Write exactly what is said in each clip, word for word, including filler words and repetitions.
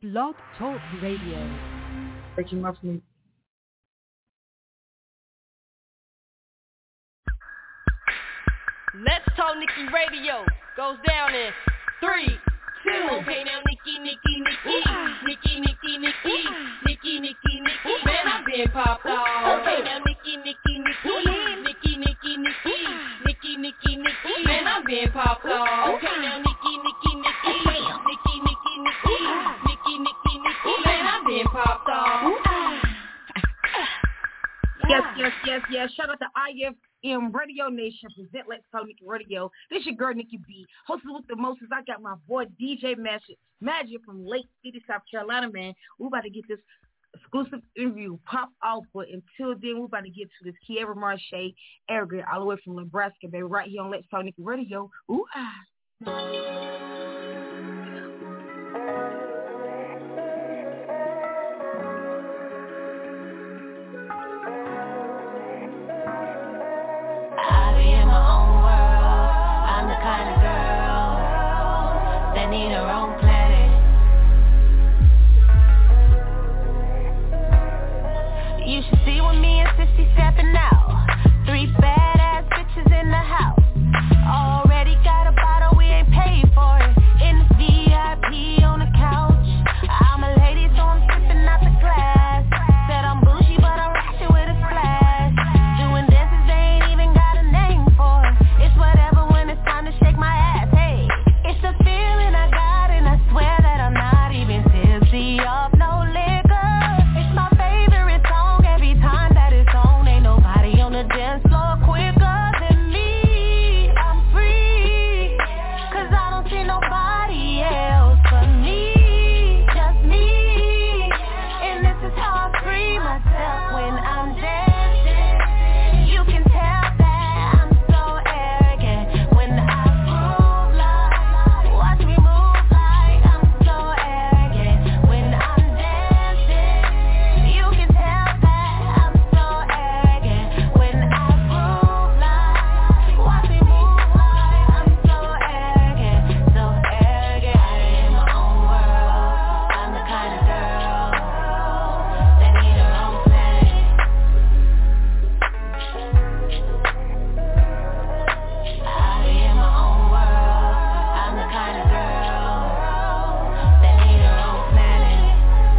Blog Talk Radio. Breaking up from Let's Talk Nikki Radio goes down in three, two. Okay, now Nikki, Nikki, Nikki, Nikki, Nikki, Nikki, Nikki, Nikki, Nikki. Man, I've been popped off. Okay, now Nikki, Nikki, Nikki, Nikki, Nikki, Nikki, Nikki, Nikki, Nikki. Man, I've been popped off. Okay, now Nikki, Nikki, Nikki, Nikki, Nikki, Nikki, Nikki, Nikki, Nikki. Man, I've been popped off. Yes, yes, yes, yes. Shout out to I F M Radio Nation, present Let's Talk Nikki Radio. This your girl, Nikki B. Hosted with the Moses. I got my boy, D J Magic, Magic from Lake City, South Carolina, man. We're about to get this exclusive interview pop off, but until then, we're about to get to this Kiera Marche, Arrogant, all the way from Nebraska, baby, right here on Let's Talk Nikki Radio. Ooh, ah. Need her own planet. You should see when me and Sissy stepping out. Three badass bitches in the house. Already got a bottle, we ain't paid for it. In the V I P on the couch. I'm a lady, so I'm sipping out the glass. Said I'm bougie, but I'm ratchet with a splash. Doing dances they ain't even got a name for. It's whatever when it's time to shake my ass. Hey, it's the feeling I got, and I swear that I'm not even tipsy off no liquor. It's my favorite song every time that it's on. Ain't nobody on the dance floor quicker than me. I'm free, cause I don't see nobody else but me. Just me, and this is how I free myself when I'm dancing. You can tell that I'm so arrogant when I move like, watch me move like I'm so arrogant when I'm dancing. You can tell that I'm so arrogant when I move like, watch me move like I'm so arrogant, so arrogant. In my own world, I'm the kind of girl that need her own planet. I in my own world, I'm the kind of girl that need her own planet.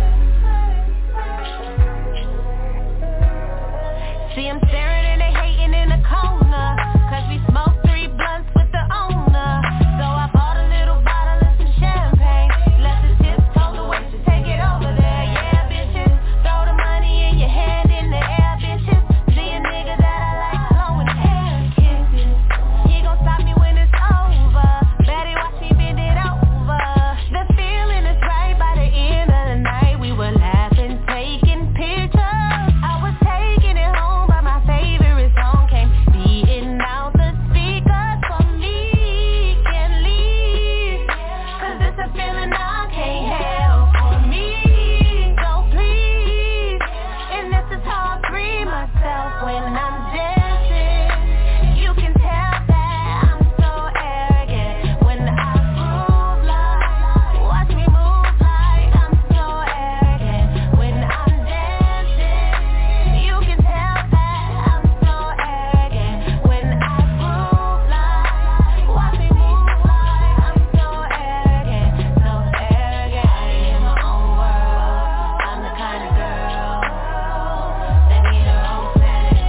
See 'em staring and they hating in the corner, cause we smoke three blunts with the owner. So I bought a little bottle of some champagne. Let the tips told the waitress take it over there. Yeah, bitches, throw the money in your hand in the air, bitches. See a nigga that I like blowing air kisses. He gon' stop me when it's over. Betty watch me bend it over. The feeling is right by the end of the night. We were laughing, taking pictures. I was taking it home, but my favorite song came beating out the speakers for me. Can't leave, cause it's a feeling I can't help for me. So please, and this is how I free myself when I'm dancing. You can tell that I'm so arrogant when I move like, watch me move like I'm so arrogant when I'm dancing. You can tell that I'm so arrogant when I move like, watch me move like I'm so arrogant, so arrogant. In my own world, I'm the kind of girl that need her own planet.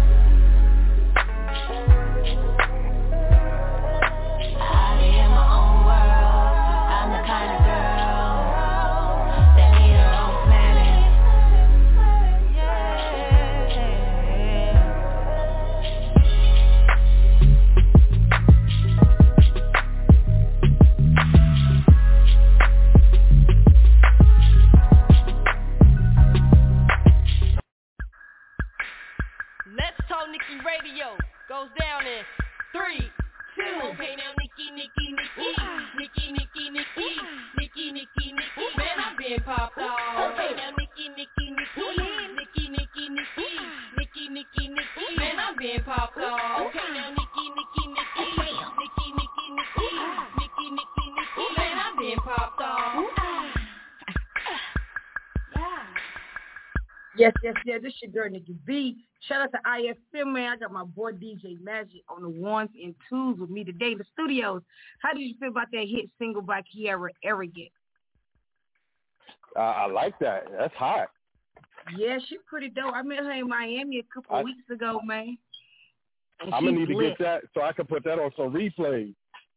I in my own world, I'm the kind of girl that need her own planet. Let's Talk Nikki Radio goes down in three, two. Okay, now Nikki, Nikki, Nikki, Nikki, Nikki, Nikki, Nikki, Nikki, Nikki. Man, I've been popped off. Okay, now Nikki, Nikki, Nikki, Nikki, Nikki, Nikki, Nikki, Nikki, Nikki. Man, I've been popped off. Okay, now Nikki, Nikki, Nikki, Nikki, Nikki, Nikki, Nikki, Nikki, Nikki. Man, I've been popped off. Yes, yes, yes. This your girl, Nikki B. Shout out to I F M, man. I got my boy D J Magic on the ones and twos with me today in the studios. How did you feel about that hit single by Kiara, Arrogant? Uh, I like that. That's hot. Yeah, she's pretty dope. I met her in Miami a couple I, of weeks ago, man. And I'm going to need lit. to get that so I can put that on some replays.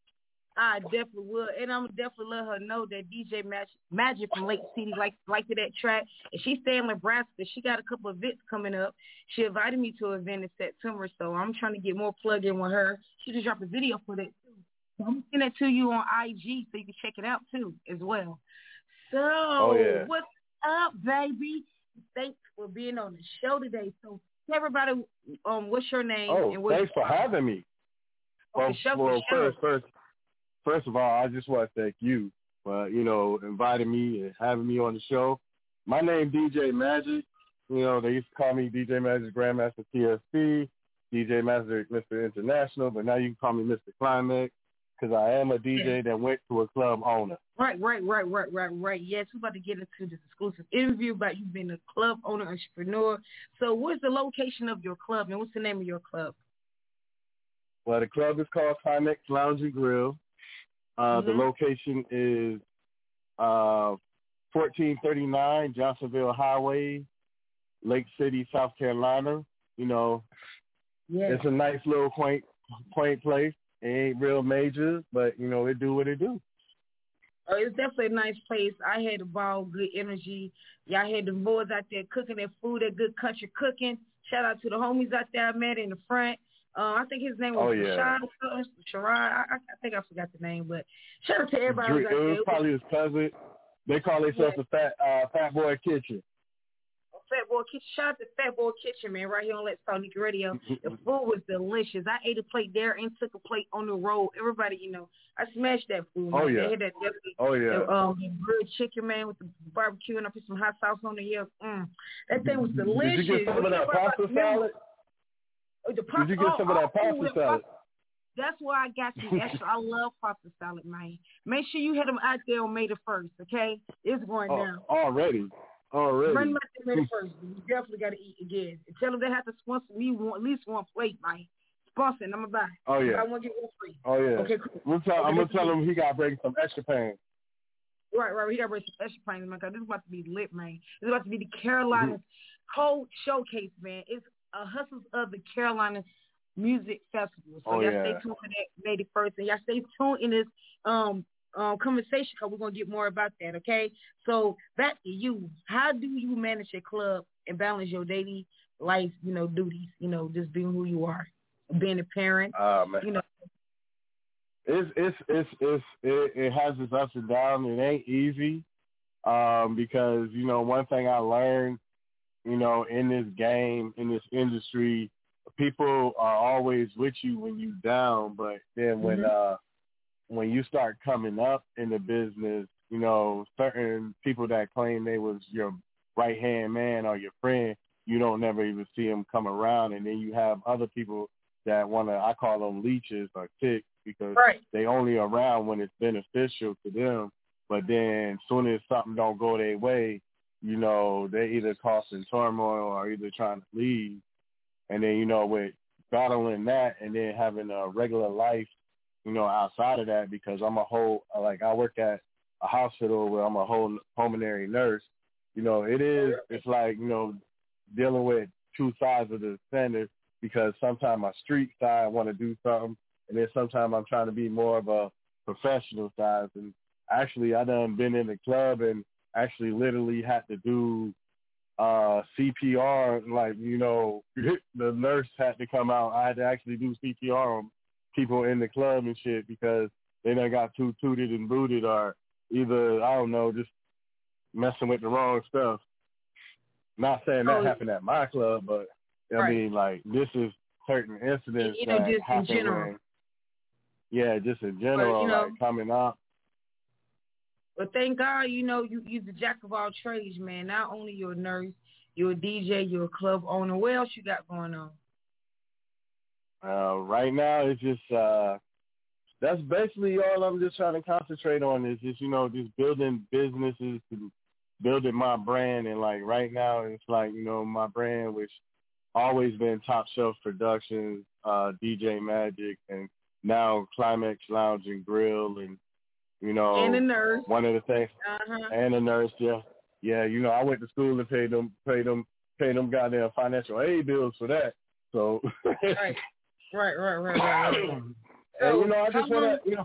I definitely will, and I'm definitely let her know that D J Magic, Magic from Lake City likes liked that track, and she stay in Nebraska. She got a couple of events coming up. She invited me to an event in September, so I'm trying to get more plugged in with her. She just dropped a video for that too. So I'm sending it to you on I G so you can check it out too as well. So oh, yeah. What's up, baby? Thanks for being on the show today. So tell everybody, um, what's your name? Oh, and where thanks for having me. Okay, well, show, well show. first, first. First of all, I just want to thank you for, you know, inviting me and having me on the show. My name D J Magic. You know, they used to call me D J Magic Grandmaster T S C, D J Magic Mister International, but now you can call me Mister Climax because I am a D J that went to a club owner. Right, right, right, right, right, right. Yes, we're about to get into this exclusive interview about you being a club owner, entrepreneur. So where's the location of your club and what's the name of your club? Well, the club is called Climax Lounge and Grill. Uh, mm-hmm. The location is uh, fourteen thirty-nine Johnsonville Highway, Lake City, South Carolina. You know, yeah. It's a nice little quaint, quaint place. It ain't real major, but, you know, it do what it do. Oh, it's definitely a nice place. I had a ball, good energy. Y'all had the boys out there cooking their food, that good country cooking. Shout out to the homies out there I met in the front. Uh, I think his name was oh, yeah. Rashad, Sharad. I, I think I forgot the name, but shout out to everybody. It was, out there. was probably his cousin. They call themselves yeah. the Fat uh, Fat Boy Kitchen. Oh, Fat Boy Kitchen. Shout out to Fat Boy Kitchen, man, right here on Let's Talk Nikki Radio. The food was delicious. I ate a plate there and took a plate on the road. Everybody, you know, I smashed that food. Oh, man. yeah. They had that oh, yeah. The, um, the grilled chicken, man, with the barbecue, and I put some hot sauce on it. Yeah, mm. That thing was delicious. Did you get some of that pasta salad? Oh, the pasta, Did you get some oh, of that pasta oh, salad? That's why I got you extra. I love pasta salad, man. Make sure you hit them out there on May the first, okay? It's going oh, down. Already. Already. Bring them out there May the first. You definitely got to eat again. And tell them they have to sponsor me one, at least one plate, man. Sponsor, and I'm going to buy. Oh, yeah. I want to get one free. Oh, yeah. Okay, cool. We'll tell, okay, I'm going to tell him he got to bring some extra pan. Right, right. He got to bring some extra pan, man, because this is about to be lit, man. This is about to be the Carolina mm-hmm. Cold Showcase, man. It's a Hustles of the Carolina Music Festival. So oh, y'all yeah. stay tuned for that May the first, and y'all stay tuned in this um, um conversation because we're gonna get more about that. Okay, so back to you. How do you manage your club and balance your daily life, you know, duties? You know, just being who you are, being a parent. Uh, man. You know, it's it's it's it's it, it has its ups and downs. It ain't easy um, because you know one thing I learned, you know, in this game, in this industry. People are always with you when you down, but then when mm-hmm. uh when you start coming up in the business, you know, certain people that claim they was your right hand man or your friend, you don't never even see them come around, and then you have other people that want to, I call them leeches or ticks because right. they only around when it's beneficial to them, but then as soon as something don't go their way, you know, they either causing turmoil or either trying to leave. And then, you know, with battling that and then having a regular life, you know, outside of that, because I'm a whole, like I work at a hospital where I'm a whole pulmonary nurse, you know, it is, it's like, you know, dealing with two sides of the fender because sometimes my street side want to do something and then sometimes I'm trying to be more of a professional side. And actually I done been in the club and actually literally had to do Uh, C P R, like, you know, the nurse had to come out. I had to actually do C P R on people in the club and shit because they done got too tooted and booted or either, I don't know, just messing with the wrong stuff. Not saying that oh, happened at my club, but I right. mean, like, this is certain incidents you know, that just happen in general. when, yeah, just in general, but, you know, like coming up. But thank God, you know, you, you're the jack of all trades, man. Not only you're a nurse, you're a D J, you're a club owner. What else you got going on? Uh, right now, it's just, uh, that's basically all I'm just trying to concentrate on is just, you know, just building businesses to building my brand. And like right now, it's like, you know, my brand, which always been Top Shelf Productions, uh, D J Magic, and now Climax Lounge and Grill, and you know, and a nurse. One of the things, uh-huh. and a nurse, yeah, yeah. You know, I went to school and paid them, paid them, paid them goddamn financial aid bills for that. So, right, right, right, right, right. right. So, and you know, I just want to, you know.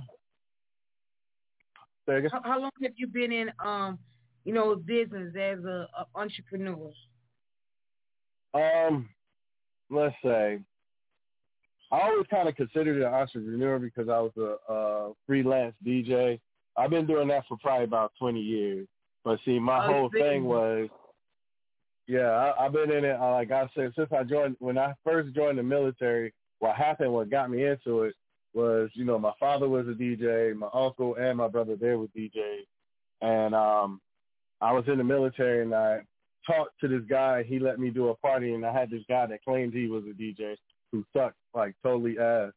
How, how long have you been in, um, you know, business as a, a entrepreneur? Um, let's say, I always kind of considered an entrepreneur because I was a, a freelance D J. I've been doing that for probably about twenty years. But see, my oh, whole thing was, yeah, I, I've been in it. Uh, like I said, since I joined, when I first joined the military, what happened, what got me into it was, you know, my father was a D J, my uncle and my brother, they were D Js. And um, I was in the military and I talked to this guy. He let me do a party, and I had this guy that claimed he was a D J who sucked like totally ass.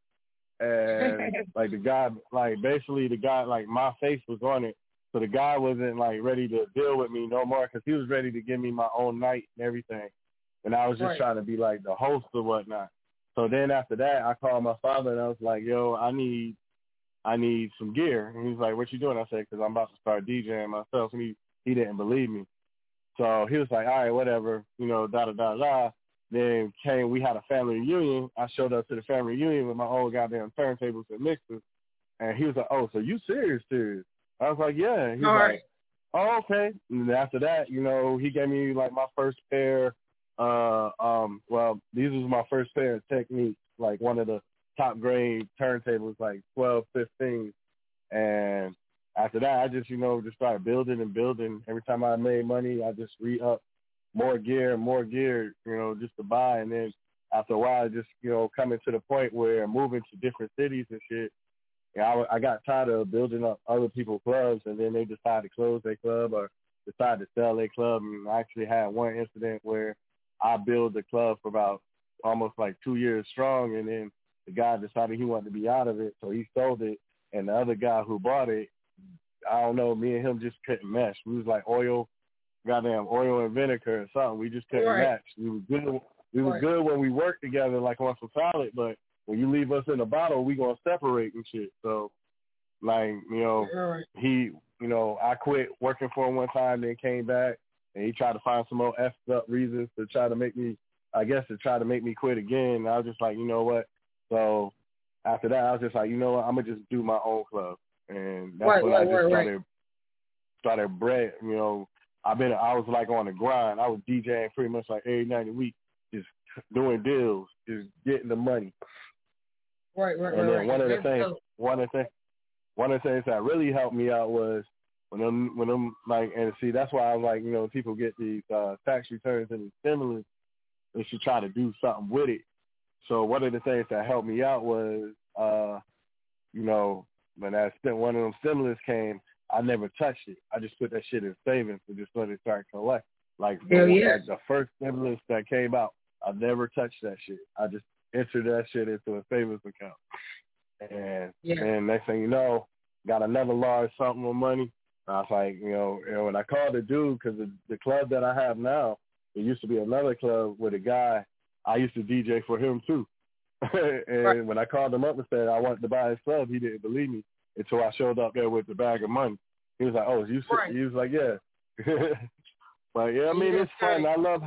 And like the guy, like basically the guy, like my face was on it. So the guy wasn't like ready to deal with me no more because he was ready to give me my own night and everything. And I was just right. trying to be like the host or whatnot. So then after that, I called my father and I was like, yo, I need, I need some gear. And he's like, what you doing? I said, because I'm about to start DJing myself. And he, he didn't believe me. So he was like, all right, whatever, you know, da, da, da, da. Then came, we had a family reunion. I showed up to the family reunion with my old goddamn turntables and mixers. And he was like, oh, so you serious, serious? I was like, yeah. He was all like, right. oh, okay. And after that, you know, he gave me like my first pair. Uh, um, well, these was my first pair of Techniques, like one of the top grade turntables, like twelve, fifteen. And after that, I just, you know, just started building and building. Every time I made money, I just re-up more gear and more gear, you know, just to buy. And then after a while, just, you know, coming to the point where moving to different cities and shit, you know, I, I got tired of building up other people's clubs, and then they decided to close their club or decide to sell their club. And I actually had one incident where I built the club for about almost like two years strong, and then the guy decided he wanted to be out of it, so he sold it. And the other guy who bought it, I don't know, me and him just couldn't mesh. We was like oil, goddamn oil and vinegar or something. We just couldn't right. match. We was good. We was right. good when we worked together, like on some solid, but when you leave us in a bottle, we gonna separate and shit. So, like, you know, right. he, you know, I quit working for him one time, then came back, and he tried to find some more effed up reasons to try to make me, I guess, to try to make me quit again. And I was just like, you know what? So after that, I was just like, you know what? I'm gonna just do my own club, and that's right, when right, I just right, started right. started bread. You know, I've been, I was like on the grind. I was DJing pretty much like every night a week, just doing deals, just getting the money. Right, right, and right. then right. one of the Let's things, go. one of the things, one of the things that really helped me out was when them, when them like, and see, that's why I was like, you know, people get these uh, tax returns and the stimulus, they should try to do something with it. So one of the things that helped me out was, uh, you know, when that one of them stimulus came, I never touched it. I just put that shit in savings and just let it start collect. Like, Hell the, yeah. like the first stimulus that came out, I never touched that shit. I just entered that shit into a savings account. And yeah. and next thing you know, got another large something of money. I was like, you know, and when I called the dude, because the, the club that I have now, it used to be another club with a guy, I used to D J for him too. and right. when I called him up and said I wanted to buy his club, he didn't believe me until I showed up there with the bag of money. He was like, oh, you? Right. He was like, yeah. But yeah, I mean, it's fun. I love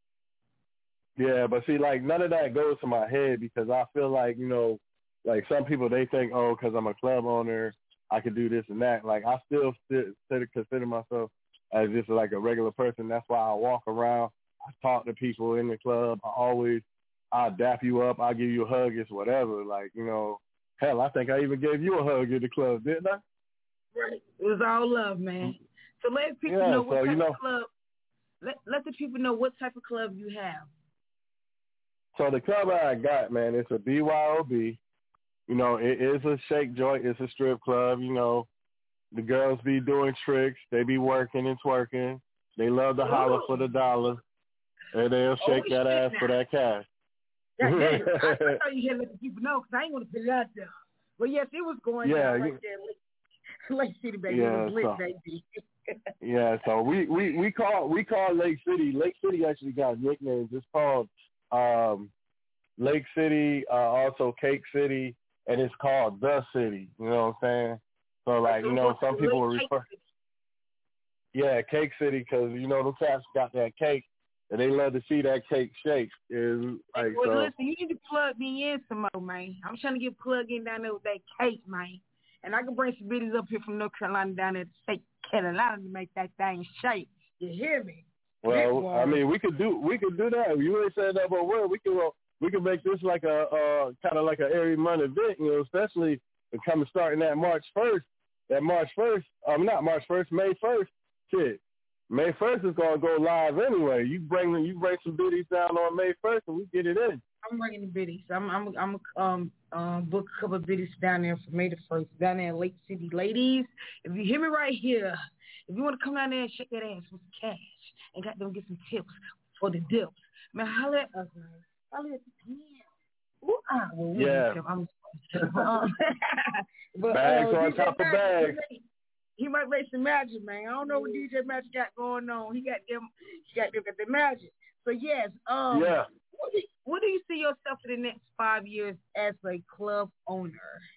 Yeah, but see, like, none of that goes to my head because I feel like, you know, like some people, they think, oh, because I'm a club owner, I can do this and that. Like, I still sit, sit, consider myself as just like a regular person. That's why I walk around. I talk to people in the club. I always, I'll dap you up. I'll give you a hug. It's whatever. Like, you know, hell, I think I even gave you a hug in the club, didn't I? Right. It was all love, man. So let people yeah, know what so, type you know, of club, let, let the people know what type of club you have. So the club I got, man, it's a B Y O B. You know, it is a shake joint. It's a strip club. You know, the girls be doing tricks. They be working and twerking. They love to holler for the dollar. And they'll shake oh, that ass now. for that cash. God damn. I, I thought you had to let the people know because I ain't want to put it out there. But yes, it was going yeah, down right you, there. Lake, Lake City, baby. Yeah, it was lit, so, baby. Yeah, so we, we, we call we call Lake City. Lake City actually got nicknames. It's called um, Lake City, uh, also Cake City, and it's called The City. You know what I'm saying? So like, you know, some people will refer. Yeah, Cake City, because you know the cats got that cake, and they love to see that cake shake. Is like, well, so. listen, you need to plug me in some more, man. I'm trying to get plugged in down there with that cake, man. And I can bring some biddies up here from North Carolina down there to State Carolina to make that thing shake. You hear me? Well, I mean, we could do we could do that. You ain't saying that about word. We could uh, we could make this like a uh, kind of like an every month event, you know, especially coming starting that March first. That March first, um, not March first, May first. Shit, May first is gonna go live anyway. You bring you bring some biddies down on May first, and we get it in. I'm bringing the biddies. I'm I'm I'm um um book a couple of biddies down there for May the first down there in Lake City, ladies. If you hear me right here, if you want to come down there and shake that ass with some cash and got them get some tips for the dips, man, holler at us, man. Holler at the P M. Ooh, ah, well, yeah. I'm, um, but, bags uh, on D J top of bags. He might make some magic, man. I don't know what D J Magic got going on. He got them. He got them got the magic. So yes, um, yeah. What do, what do you see yourself for the next five years as a club owner?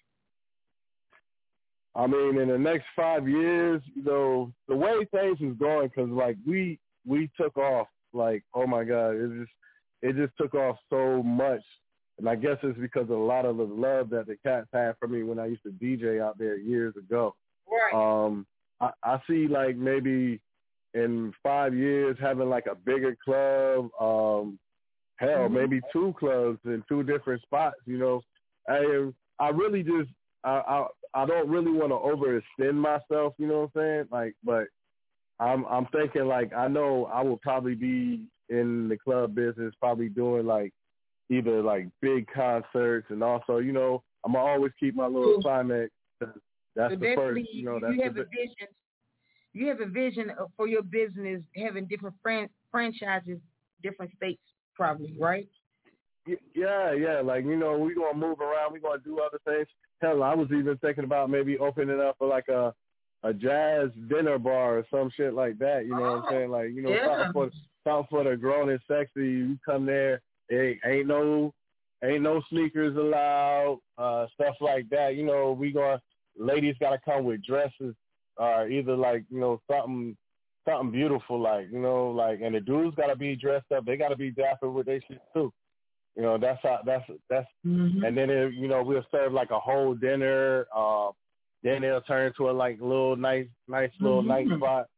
I mean, in the next five years, you know, the way things is going, because like we we took off, like, oh my God, it just it just took off so much, and I guess it's because of a lot of the love that the cats had for me when I used to D J out there years ago. Right. Um, I, I see like maybe in five years having like a bigger club. Um, hell, mm-hmm. maybe two clubs in two different spots. You know, I I really just I I, I don't really want to overextend myself. You know what I'm saying? Like, but I'm I'm thinking like I know I will probably be in the club business, probably doing like either like big concerts, and also, you know, I'm gonna always keep my little Climax. That's so the first, you know. That's you have the, a vision. You have a vision for your business having different fran- franchises, different states, probably, right? Yeah, yeah. Like, you know, we're gonna move around. We're gonna do other things. Hell, I was even thinking about maybe opening up for like a a jazz dinner bar or some shit like that. You know oh, what I'm saying? Like, you know, yeah. something for something for the grown and sexy. You come there, it ain't no ain't no sneakers allowed, uh, stuff like that. You know, we gonna ladies gotta come with dresses, or uh, either like, you know, something something beautiful, like, you know, like, and the dudes gotta be dressed up. They gotta be dapper with their shit too. You know, that's how that's that's mm-hmm. and then it, you know, we'll serve like a whole dinner. Uh, then it'll turn into a like little nice nice little mm-hmm. night spot.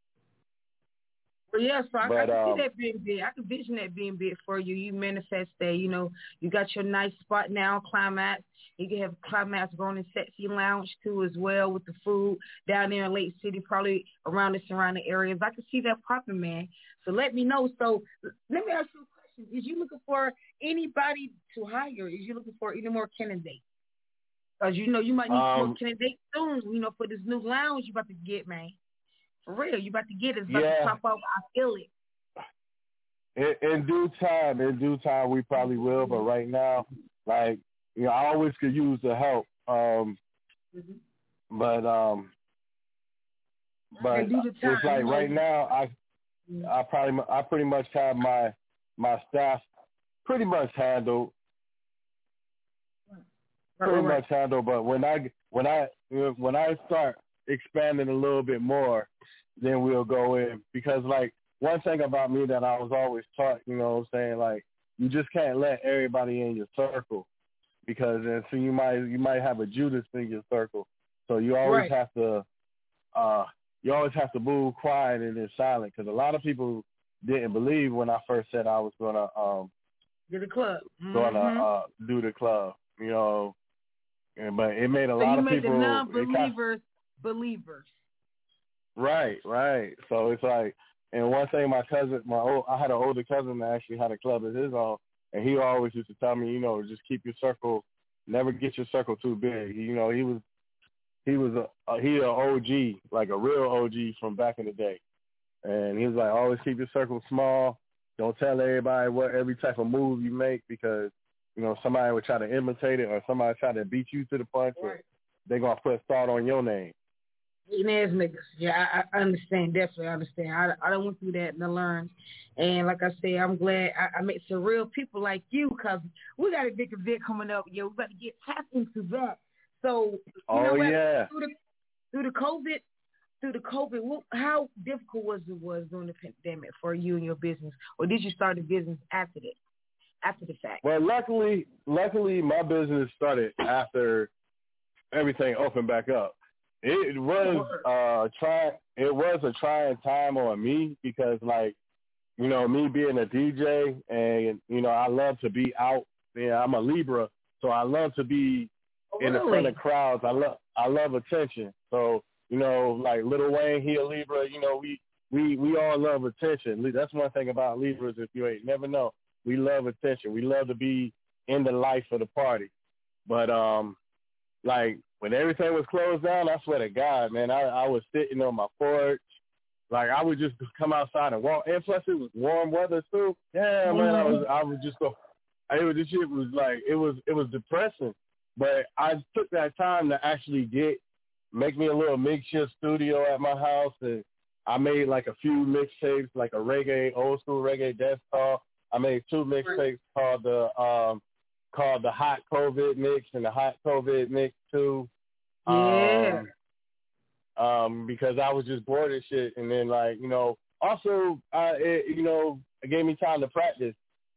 Well, yeah, so I, but, I can um, see that being big. I can vision that being big for you. You manifest that. You know, you got your nice spot now, Climax. You can have Climax Grown and Sexy Lounge too, as well, with the food down there in Lake City, probably around the surrounding areas. I can see that popping, man. So let me know. So let me ask you a question: Is you looking for anybody to hire? Is you looking for any more candidates? Because you know you might need um, more candidates soon. You know, for this new lounge you about to get, man. For real, you about to get it. It's about yeah. to pop up. I feel In, it. in due time, in due time, we probably will. But right now, like, you know, I always could use the help. Um, mm-hmm. But um, but it's like right now, I mm-hmm. I probably I pretty much have my my staff pretty much handled. Right, pretty right. much handled. But when I when I when I start expanding a little bit more, then we'll go in. Because, like, one thing about me that I was always taught, you know what I'm saying, like, you just can't let everybody in your circle, because then so you might you might have a Judas in your circle. So you always right. have to uh you always have to move quiet and then silent, because a lot of people didn't believe when I first said I was gonna um do the club, mm-hmm. gonna uh do the club, you know. And, but it made a so lot you of made people the non-believers kind of, believers. Right, right. So it's like, and one thing, my cousin, my old, I had an older cousin that actually had a club of his own, and he always used to tell me, you know, just keep your circle, never get your circle too big. You know, he was, he was a, a he an O G, like a real O G from back in the day, and he was like, always keep your circle small. Don't tell everybody what every type of move you make, because, you know, somebody would try to imitate it, or somebody try to beat you to the punch, right. or they're gonna put thought on your name. Hating ass niggas. Yeah, I, I understand. Definitely understand. I, I don't went through that and I learned. And like I said, I'm glad I, I met some real people like you because we got a big event coming up. Yo, we got to get tapped into that. So, you Oh, know what? yeah. Through the, through the COVID, through the COVID, what, how difficult was it was during the pandemic for you and your business? Or did you start a business after that, after the fact? Well, luckily, luckily my business started after everything opened back up. It was uh try it was a trying time on me because like, you know, me being a D J and, you know, I love to be out. Yeah, I'm a Libra, so I love to be Oh, in the really? front of crowds. I love I love attention. So, you know, like Lil Wayne, he a Libra, you know, we we we all love attention. That's one thing about Libras, if you ain't never know. We love attention. We love to be in the life of the party. But um like when everything was closed down, I swear to God, man, I, I was sitting on my porch. Like I would just come outside and walk. And plus it was warm weather too. Yeah, mm-hmm. man, I was I was just go. It was this shit was like it was it was depressing. But I took that time to actually get make me a little makeshift studio at my house, and I made like a few mixtapes, like a reggae old school reggae desktop. I made two mixtapes called the um. called the Hot COVID Mix and the Hot COVID Mix two. Yeah. Um, um, because I was just bored and shit. And then, like, you know, also, uh, it, you know, it gave me time to practice.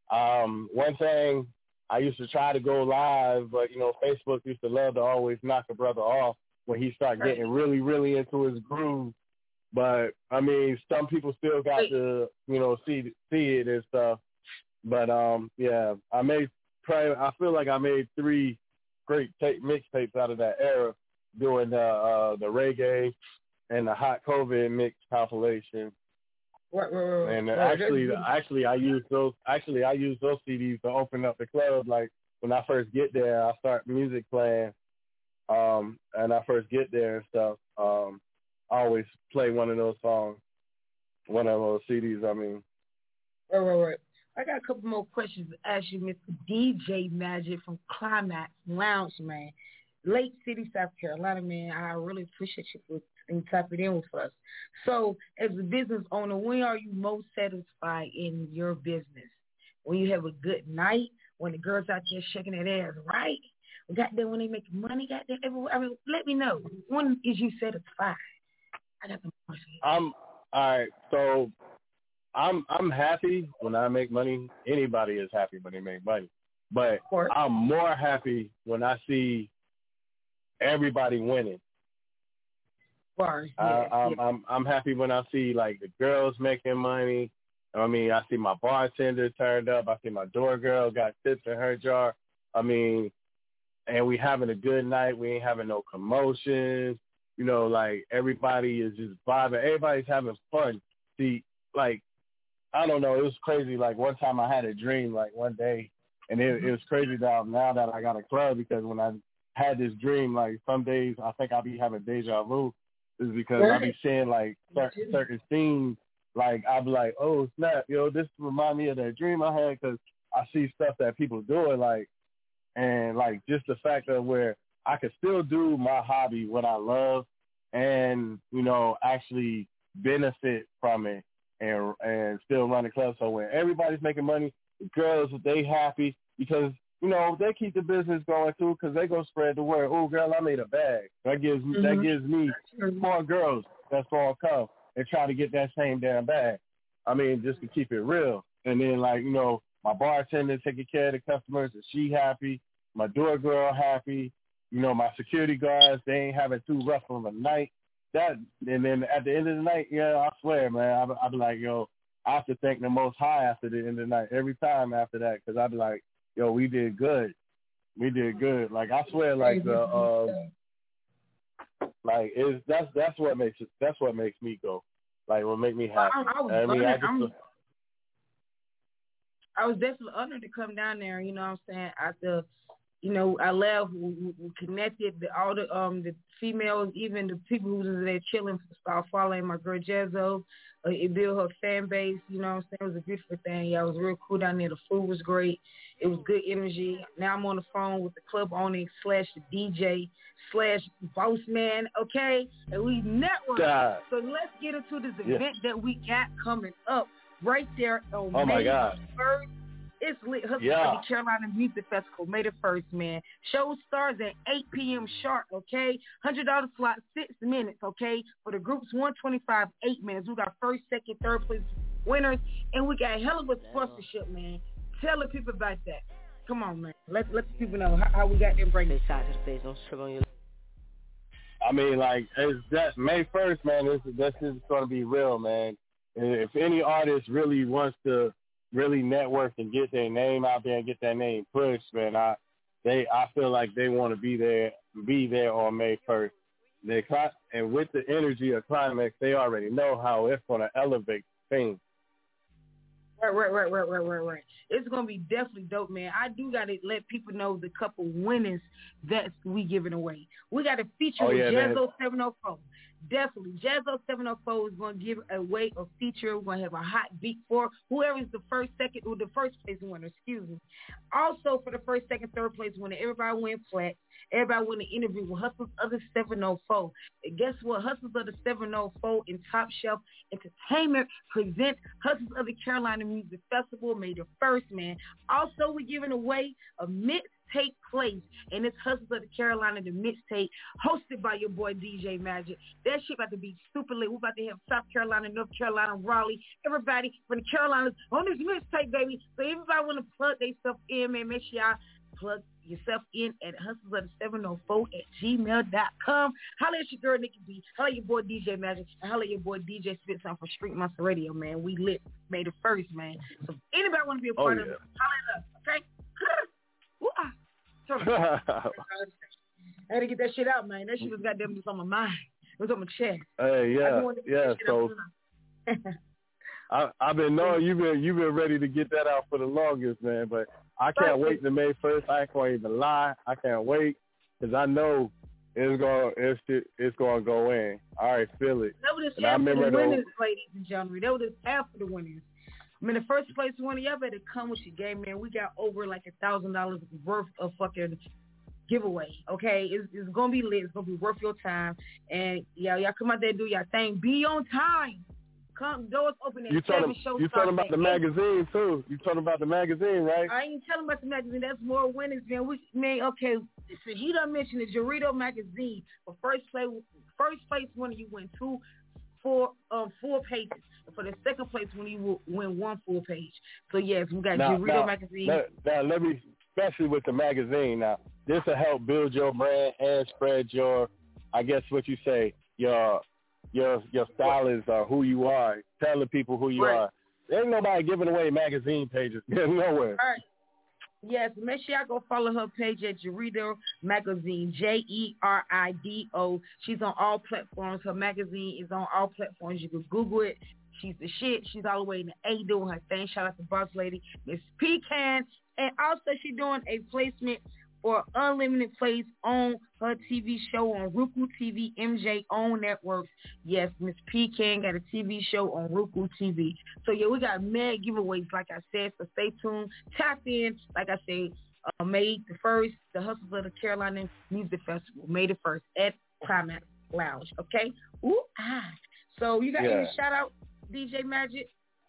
Um, one thing, I used to try to go live, but, you know, Facebook used to love to always knock a brother off when he started getting really, really into his groove. But, I mean, some people still got to, you know, see see it and stuff. But, um, yeah, I made Probably, I feel like I made three great tape mixtapes out of that era, doing the uh, the reggae and the Hot COVID mix compilation. Right, right, right, and uh, right. actually, actually, I used those. Actually, I used those C Ds to open up the club. Like when I first get there, I start music playing, um, and I first get there and stuff. Um, I always play one of those songs, one of those C Ds. I mean, right, right, right. I got a couple more questions to ask you, Mister D J Magic from Climax Lounge, man. Lake City, South Carolina, man. I really appreciate you for tapping in with us. So, as a business owner, when are you most satisfied in your business? When you have a good night, when the girls out there shaking their ass, right? Got there when they make money, got there everywhere. I mean, let me know. When is you satisfied? I got the question. Um, all right, so I'm I'm happy when I make money. Anybody is happy when they make money. But I'm more happy when I see everybody winning. Bars, yeah, I, I'm, yeah. I'm I'm happy when I see like the girls making money. I mean, I see my bartender turned up. I see my door girl got tips in her jar. I mean, and we having a good night. We ain't having no commotions. You know, like everybody is just vibing. Everybody's having fun. See, like, I don't know. It was crazy. Like one time I had a dream, like one day, and it, it was crazy that now that I got a club, because when I had this dream, like some days I think I'll be having deja vu, is because I'll be seeing like certain, certain scenes. Like I'll be like, oh snap, yo, this remind me of that dream I had, because I see stuff that people doing, like, and like just the fact of where I could still do my hobby, what I love, and you know actually benefit from it. And and still run the club. So when everybody's making money, the girls, they happy because, you know, they keep the business going too, because they go spread the word. Oh, girl, I made a bag. That gives mm-hmm. that gives me more girls that's going to come and try to get that same damn bag. I mean, just to keep it real. And then, like, you know, my bartender taking care of the customers, and she happy. My door girl happy. You know, my security guards, they ain't having too rough of a night. That and then at the end of the night, yeah, I swear, man, I'll I be like, yo, I have to thank the Most High after the end of the night every time after that, because I'll be like, yo, we did good, we did good. Like I swear, like the, uh, like it's that's that's what makes it, that's what makes me go, like what make me happy. I, I, was I mean, I just. I'm, I was definitely honored to come down there. You know what I'm saying? After you know, I left. We, we connected. The, all the um the females, even the people who was there chilling, started following my girl Jezzo. Uh, it built her fan base. You know what I'm saying? It was a beautiful thing. Yeah, it was real cool down there. The food was great. It was good energy. Now I'm on the phone with the club owner slash the D J slash boss man. Okay, and we network. God. So let's get into this Yeah. event that we got coming up right there on Oh, my May God. first. It's lit. Hustle Yeah. for the Carolina Music Festival, May the first, man. Show starts at eight p.m. sharp, okay? one hundred dollars slot, six minutes, okay? For the groups, one twenty-five, eight minutes. We got first, second, third place winners, and we got hell of a sponsorship, man. Tell the people about that. Come on, man. Let, let the people know how, how we got them bring this side to the face. Don't trip on your... I mean, like, it's that May first, man, this, this is going to be real, man. If any artist really wants to really network and get their name out there and get their name pushed, man, I they I feel like they want to be there be there on May first. They and with the energy of Climax, they already know how it's going to elevate things. Right, right, right, right, right, right, right. It's gonna be definitely dope, man. I do gotta let people know the couple winners that we giving away. We got a feature Oh, with yeah, Jazzo seven oh four. Definitely, Jazzo seven oh four is gonna give away a feature. We're gonna have a hot beat for whoever is the first, second, or the first place winner. Excuse me. Also, for the first, second, third place winner, everybody win flat. Everybody win an interview with Hustlers of the seven oh four. And guess what? Hustlers of the seven oh four and Top Shelf Entertainment present Hustlers of the Carolina Music Festival May the first, man. Also, we're giving away a mixtape place, and it's Hustlers of the Carolina, the mixtape, hosted by your boy D J Magic. That shit about to be super lit. We're about to have South Carolina, North Carolina, Raleigh, everybody from the Carolinas on this mixtape, baby. So everybody want to plug their stuff in, man. Make sure y'all plug yourself in at hustlers of the seven oh four at gmail dot com. Holla at your girl, Nikki B. Holla at your boy, D J Magic. And holla at your boy, D J Spit Sound for Street Monster Radio, man. We lit May the first, man. So if anybody want to be a part Oh, of yeah. it, holla at us, okay? Ooh, ah. Sorry. I had to get that shit out, man. That shit was goddamn just on my mind. It was on my chest. Hey, I yeah, just wanted to get yeah. that shit So out. I, I've been knowing you've been you've been ready to get that out for the longest, man. But I can't wait to May first. I ain't gonna even lie. I can't wait because I know it's gonna it's it's gonna go in. I already feel it. That was And I half of the remember winners, those- ladies and gentlemen. That was half of the winners. I mean, the first place winner, y'all better come with your game, man. We got over like a thousand dollars worth of fucking giveaway. Okay, it's, it's gonna be lit. It's gonna be worth your time. And y'all, y'all come out there and do y'all thing. Be on time. Come, doors open at You seven. talking Show you starts talking about at the eight. magazine too? You talking about the magazine, right? I ain't telling about the magazine. That's more winners, man. We man, okay. So he done mentioned the Dorito magazine for first place. First place winner, you win two, four, um, four pages. And for the second place winner, you will win one full page. So yes, we got Now, Dorito now, magazine. Let, now let me, especially with the magazine. Now this will help build your brand and spread your, I guess what you say, your your your stylist or who you are. Telling people who you Right. are. There ain't nobody giving away magazine pages. Nowhere. All right. Yes, make sure y'all go follow her page at Jerido Magazine, J E R I D O. She's on all platforms. Her magazine is on all platforms. You can Google it. She's the shit. She's all the way in the A doing her thing. Shout out to Boss Lady, Miss Pecan. And also she's doing a placement for unlimited plays on her T V show on Roku T V, M J own networks. Yes, Miss Pecan got a T V show on Roku T V. So yeah, we got mad giveaways, like I said. So stay tuned, tap in. Like I said, uh, May the first, the Hustlers of the Carolina Music Festival, May the first at Climax Lounge. Okay. Ooh ah. So you got Yeah. any shout out, D J Magic?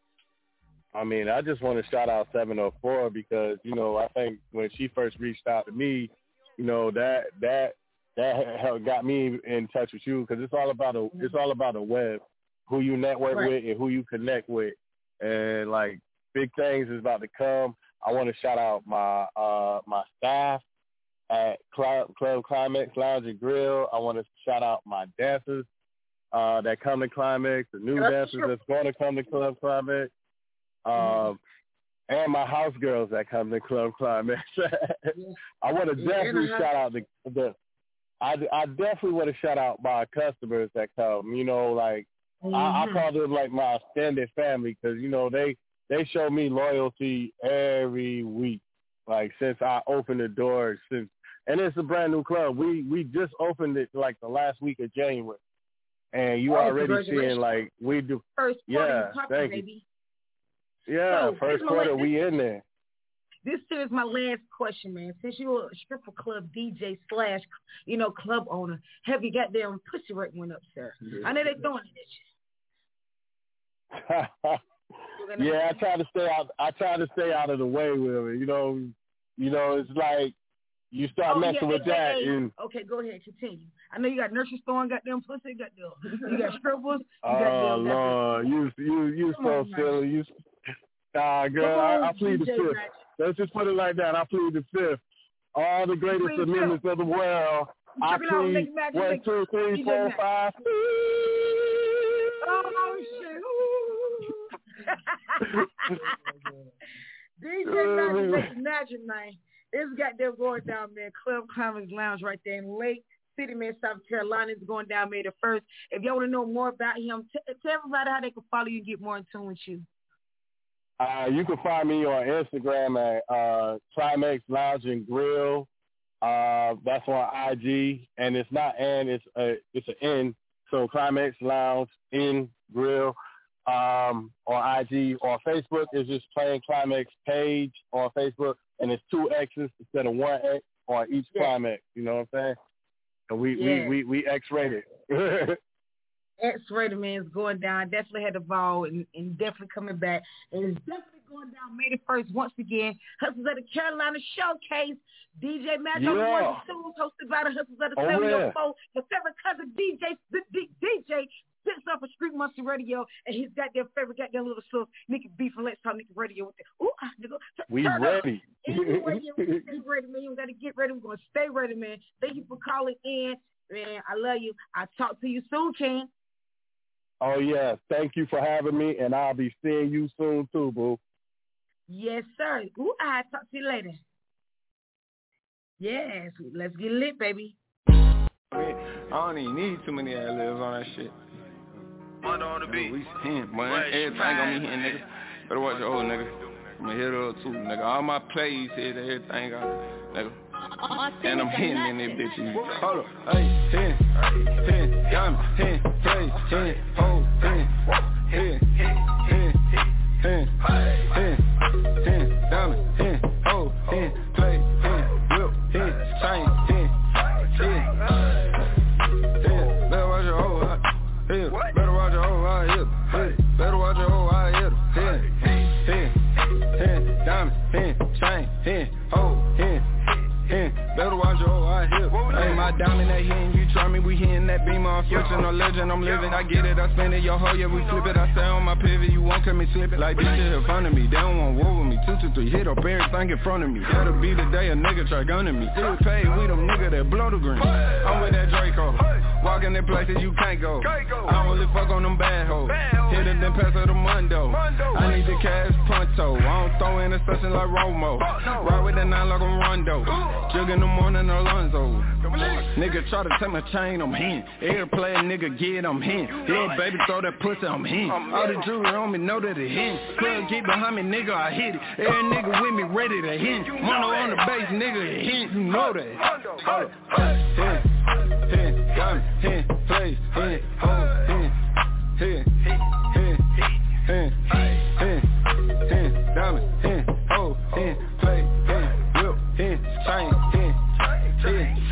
I mean, I just want to shout out seven oh four because, you know, I think when she first reached out to me, you know, that that that helped got me in touch with you because it's all about a it's all about a web, who you network Right. with and who you connect with, and like big things is about to come. I want to shout out my uh my staff at Club, Club Climax Lounge and Grill. I want to shout out my dancers uh, that come to Climax, the new That's dancers true. that's going to come to Club Climax. Um, and my house girls that come to Club Climax. I want to Yeah, definitely and I- shout out the, the I, I definitely want to shout out my customers that come. You know, like I, I Mhm. call them like my extended family because you know they they show me loyalty every week. Like since I opened the door, since and it's a brand new club. We we just opened it like the last week of January, and you oh, already seeing like we do. First quarter, yeah, you poppin', thank baby. you. Yeah, so, first quarter, last, we in there. This is my last question, man. Since you're a stripper club D J slash, you know, club owner, have you got them pussy rate went up, sir? Yeah. I know they throwing it at you. Yeah, I try to stay out. I try to stay out of the way with it. You know, you know, it's like you start oh, messing yeah, with hey, that. Hey, and, okay, go ahead, continue. I know you got nurses throwing goddamn pussy, got them. You got strippers. You oh got them, Lord, you you you Come so on, silly. You, ah, girl, on, I, I plead D J the fifth. Magic. Let's just put it like that. I plead the fifth. All the greatest plead amendments of the world. I plead magic, one, magic, two, three, D J four, Magic. five. Oh shit! D J Magic makes magic, man. It's got them going down, man. Club Climbers Lounge right there in Lake City, man, South Carolina. It's going down May the first. If y'all want to know more about him, t- tell everybody how they can follow you and get more in tune with you. Uh, you can find me on Instagram at uh, Climax Lounge and Grill. Uh, that's on I G, and it's not N, it's a, it's an N. So Climax Lounge in Grill um, on I G. On Facebook, it's just plain Climax page on Facebook, and it's two X's instead of one X on each yeah. Climax. You know what I'm saying? And we yeah. we we, we X-rated. X-rated, man, is going down. Definitely had the ball and, and definitely coming back. And it's definitely going down May the first once again. Hustlers of the Carolina Showcase. D J Magic on the ones and twos, hosted by the Hustlers of the seven oh four. Your favorite cousin D J, D J sits up a Street Monster Radio, and he's got their favorite, got their little stuff. Nikki B from Let's Talk Nikki Radio with the ooh, ah, nigga. We ready. Anyway, yeah, we stay ready, man. You got to get ready. We're going to stay ready, man. Thank you for calling in. Man, I love you. I'll talk to you soon, King. Oh, yeah. Thank you for having me, and I'll be seeing you soon, too, boo. Yes, sir. Ooh, I'll talk to you later. Yes, let's get lit, baby. I don't even need too many ad-libs on that shit. What on the beat? We hitting, boy. Everything gonna be hitting, nigga. Better watch your old nigga. I'm gonna hit it up, too, nigga. All my plays hit, everything got, nigga. And I'm hitting in that bitch. Hold up. Hey, hit, hit, diamond, hit, play, hit, hold, hit, hit, hit, hit, hit, hit, hit, diamond, hit, hold, hit, play, hit, whip, hit, chain, hit, hit, hit. Better watch your whole eye, hit. Better watch your whole eye, hit. Better watch your whole eye, hit. Hit, hit, hit, diamond, hit, chain, hit, hold, hit. Better watch your whole eye hip. Ain't my diamond that hitting, you try me, we hitting that beam on switching, no legend, I'm living, I get it, I spend it, your hoe, yeah, we flip it, I stay on my pivot, you won't cut me slip it, like this shit in front of me, they don't want war with me, two, two, three, hit up everything in front of me, that'll be the day a nigga try gunning me, still paid, we them nigga that blow the green, I'm with that Draco, walking in places you can't go, I only fuck on them bad hoes, hit it then pass her the Mundo, I need the cash punto, I don't throw in a session like Romo, ride with that nine like I'm Rondo, jug in the morning Alonzo, nigga try to take my chain, I'm in, airplay nigga get, I'm in, little baby throw that pussy, I'm in, all the jewelry on me know that it hit, plug get behind me nigga, I hit it, every nigga with me ready to hit, mono on the base nigga, it hit, you know that, hold up, hit, hit, got me, hit, place, hit, hold, hit, hit, hit, hit, hit, hit, hit, diamond, hit, hold, hit, play, hit, whip, hit, chain, hit, hit, hit,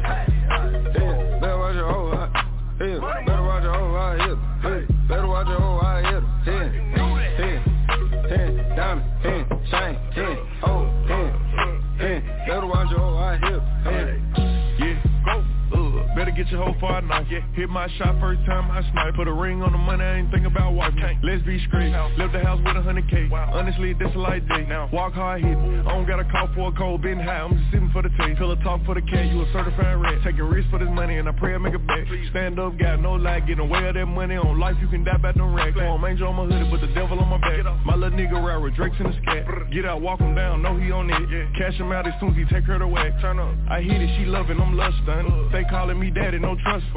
better watch your whole eye, hit, better watch your whole eye, hit, hit, better watch your whole eye, hit, hit, hit, hit, diamond, hit, chain, hit, hold, hit, hit, better watch your whole eye, hit, hit, yeah, go. Better get your hoe for a knife, yeah. Hit my shot first time I snipe. Put a ring on the money, I ain't think about wife. Let's be straight, left the house with a hundred K. Honestly, this a light day. Walk hard, hit me. I don't gotta call for a cold, been high. I'm just sitting for the taste. Till a talk for the cat, you a certified rat. Taking risks for this money and I pray I make it back. Stand up, got no lie, getting away of that money. On life, you can die by them racks. I'm angel on my hoodie, but the devil on my back. My little nigga ride with Drake's in the scat. Get out, walk him down, know he on it. Cash him out as soon as he take her to whack. Turn up. I hit it, she loving, I'm lustin'. They calling me daddy, no trust fund. Her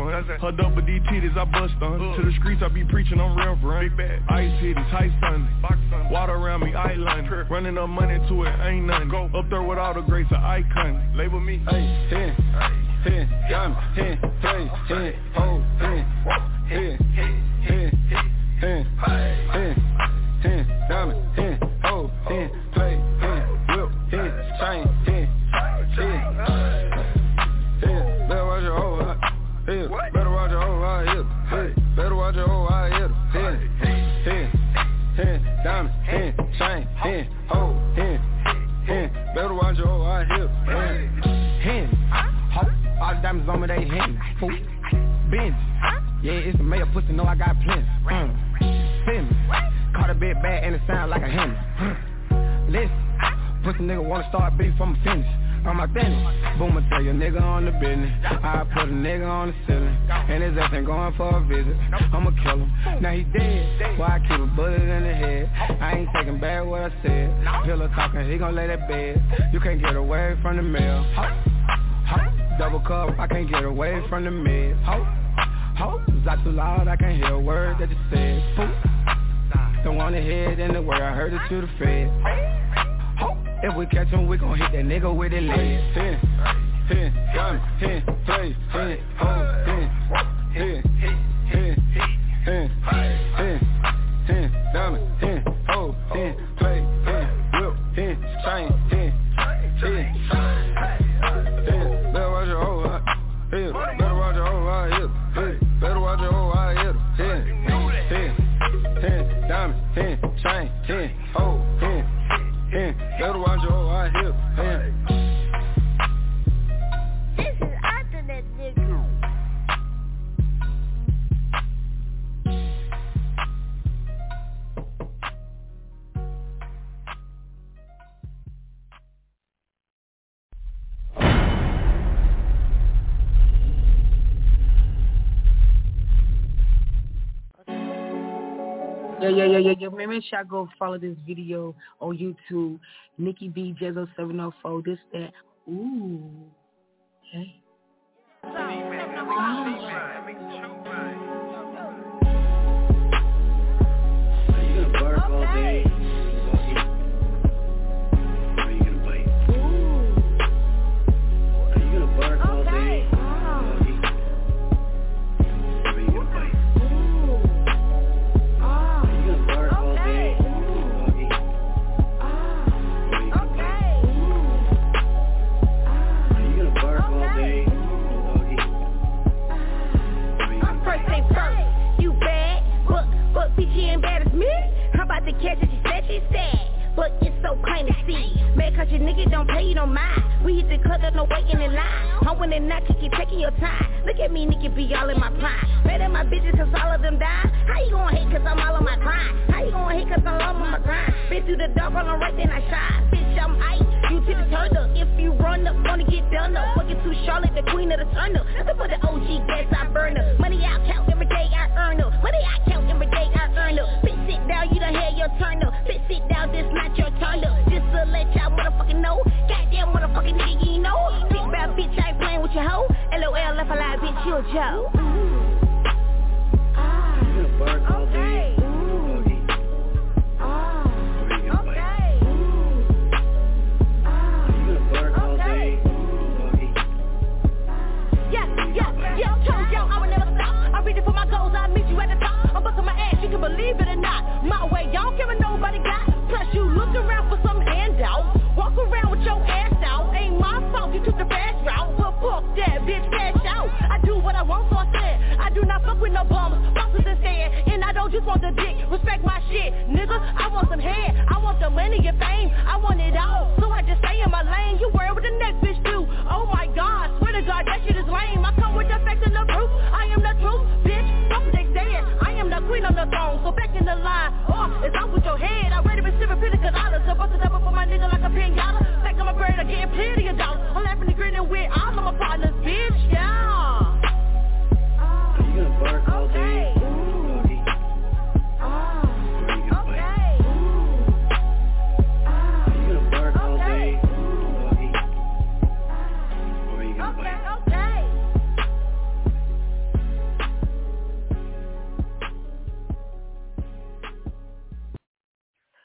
Hard up with these titties, I bust on. Uh. To the streets, I be preaching, I'm reverend. Big bad. Ice titties, high sun. Water around me, island. Running up money to it, ain't nothing. Go. Up there with all the greats, an icon. Label me. Hey, hey, hey, diamond, hey, hey, hey, ho, hey, hey, hey, hey, hey, hey, diamond, hey, ho, hey, play, hey, whip, hey, chain, hey, hey, hey, better watch your hoe, hey, better watch your hoe, I hit, hey, better watch your hoe, I hit, hey, hey, hey, diamond, hey, chain, hey, ho, hey, hey, better watch your hoe, I hit, hey, hey, all the diamonds on me, they hitting, fool, Benz, yeah, it's a mayor pussy, know I got plenty, mm, see me, caught a bit bad and it sound like a Henry, mm, listen, pussy nigga wanna start beef from a finish, I'm my finish, boom, I tell you nigga on the business, I put a nigga on the ceiling, and his ass ain't going for a visit, I'ma kill him, now he dead, why I keep a bullet in the head, I ain't taking back what I said, pillow talking, he gon' lay that bed, you can't get away from the mail, ho, ho, double cup, I can't get away from the mid, ho, ho, is that too loud, I can't hear a word that you said, Pooh. Don't wanna hear it in the word, I heard it to the fed, ho, if we catch him, we gon' hit that nigga with the lead, hey, hey, diamond, hey, play, hey, ho, hey, hey, hey, hey, hey, hey, diamond, hey, ho, hey, play, hey, whip, hey, chain, hey, hey, hey, better watch your hoe, hey, better watch your hoe, I hit, hey, better watch your hoe, I hit, hey, hey, hey, diamond, hey, chain, hey, ho, hey, hey, better watch your hoe, I hit, hey. This is after that nigga. Yeah, yeah, yeah, yeah, yeah. Make sure I go follow this video on YouTube. Nikki B Jezo seven oh four. This, that. Ooh. Okay. The catch that she said she said, but it's so plain to see. Man, cause your nigga don't pay, you don't mind. We hit the club, there's no waiting in line. I'm winning not you keep taking your time. Look at me, nigga, be all in my prime. Better my bitches cause all of them die. How you gonna hate cause I'm all on my grind? How you gonna hate cause I'm all on my grind? Been through the dark on the right, then I shine. Bitch, I'm ice, you to the turn up. If you run up, wanna get done up. Fucking to Charlotte, the queen of the turn up. Nothing for the O G gas, I burn up. Money I count every day, I earn up. Money I count every day, I earn up. Bitch, sit down, you done had your turn up. Bitch, sit down, this not your turn up. Just to let y'all motherfucking know. Goddamn motherfucking nigga, you know. Big bad bitch, I ain't playing with your hoe. L O L, left alive, bitch, you a Joe. Ah, you gonna bark all day. For my goals, I meet you at the top. I'm busting my ass, you can believe it or not. My way, y'all care what nobody got. Plus you look around for some handout. Walk around with your ass out. Ain't my fault you took the fast route. But fuck that, bitch, cash out. I do what I want, so I said I do not fuck with no bums, bosses instead. And I don't just want the dick, respect my shit. Nigga, I want some head, I want the money and fame. I want it all, so I just stay in my lane. You worry what the next bitch do. Oh my God, swear to God, that shit is lame. I come with the facts and the proof. I am the truth. Fuck what they said, I am the queen on the throne. So back in the line, oh, it's out with your head. I ready to receive a pretty cause I done busted up for my nigga like a pinata. Stack on my bread, I getting plenty of dollars. I'm laughing and grinning with all of my partners, bitch, yeah. You gonna bark all day?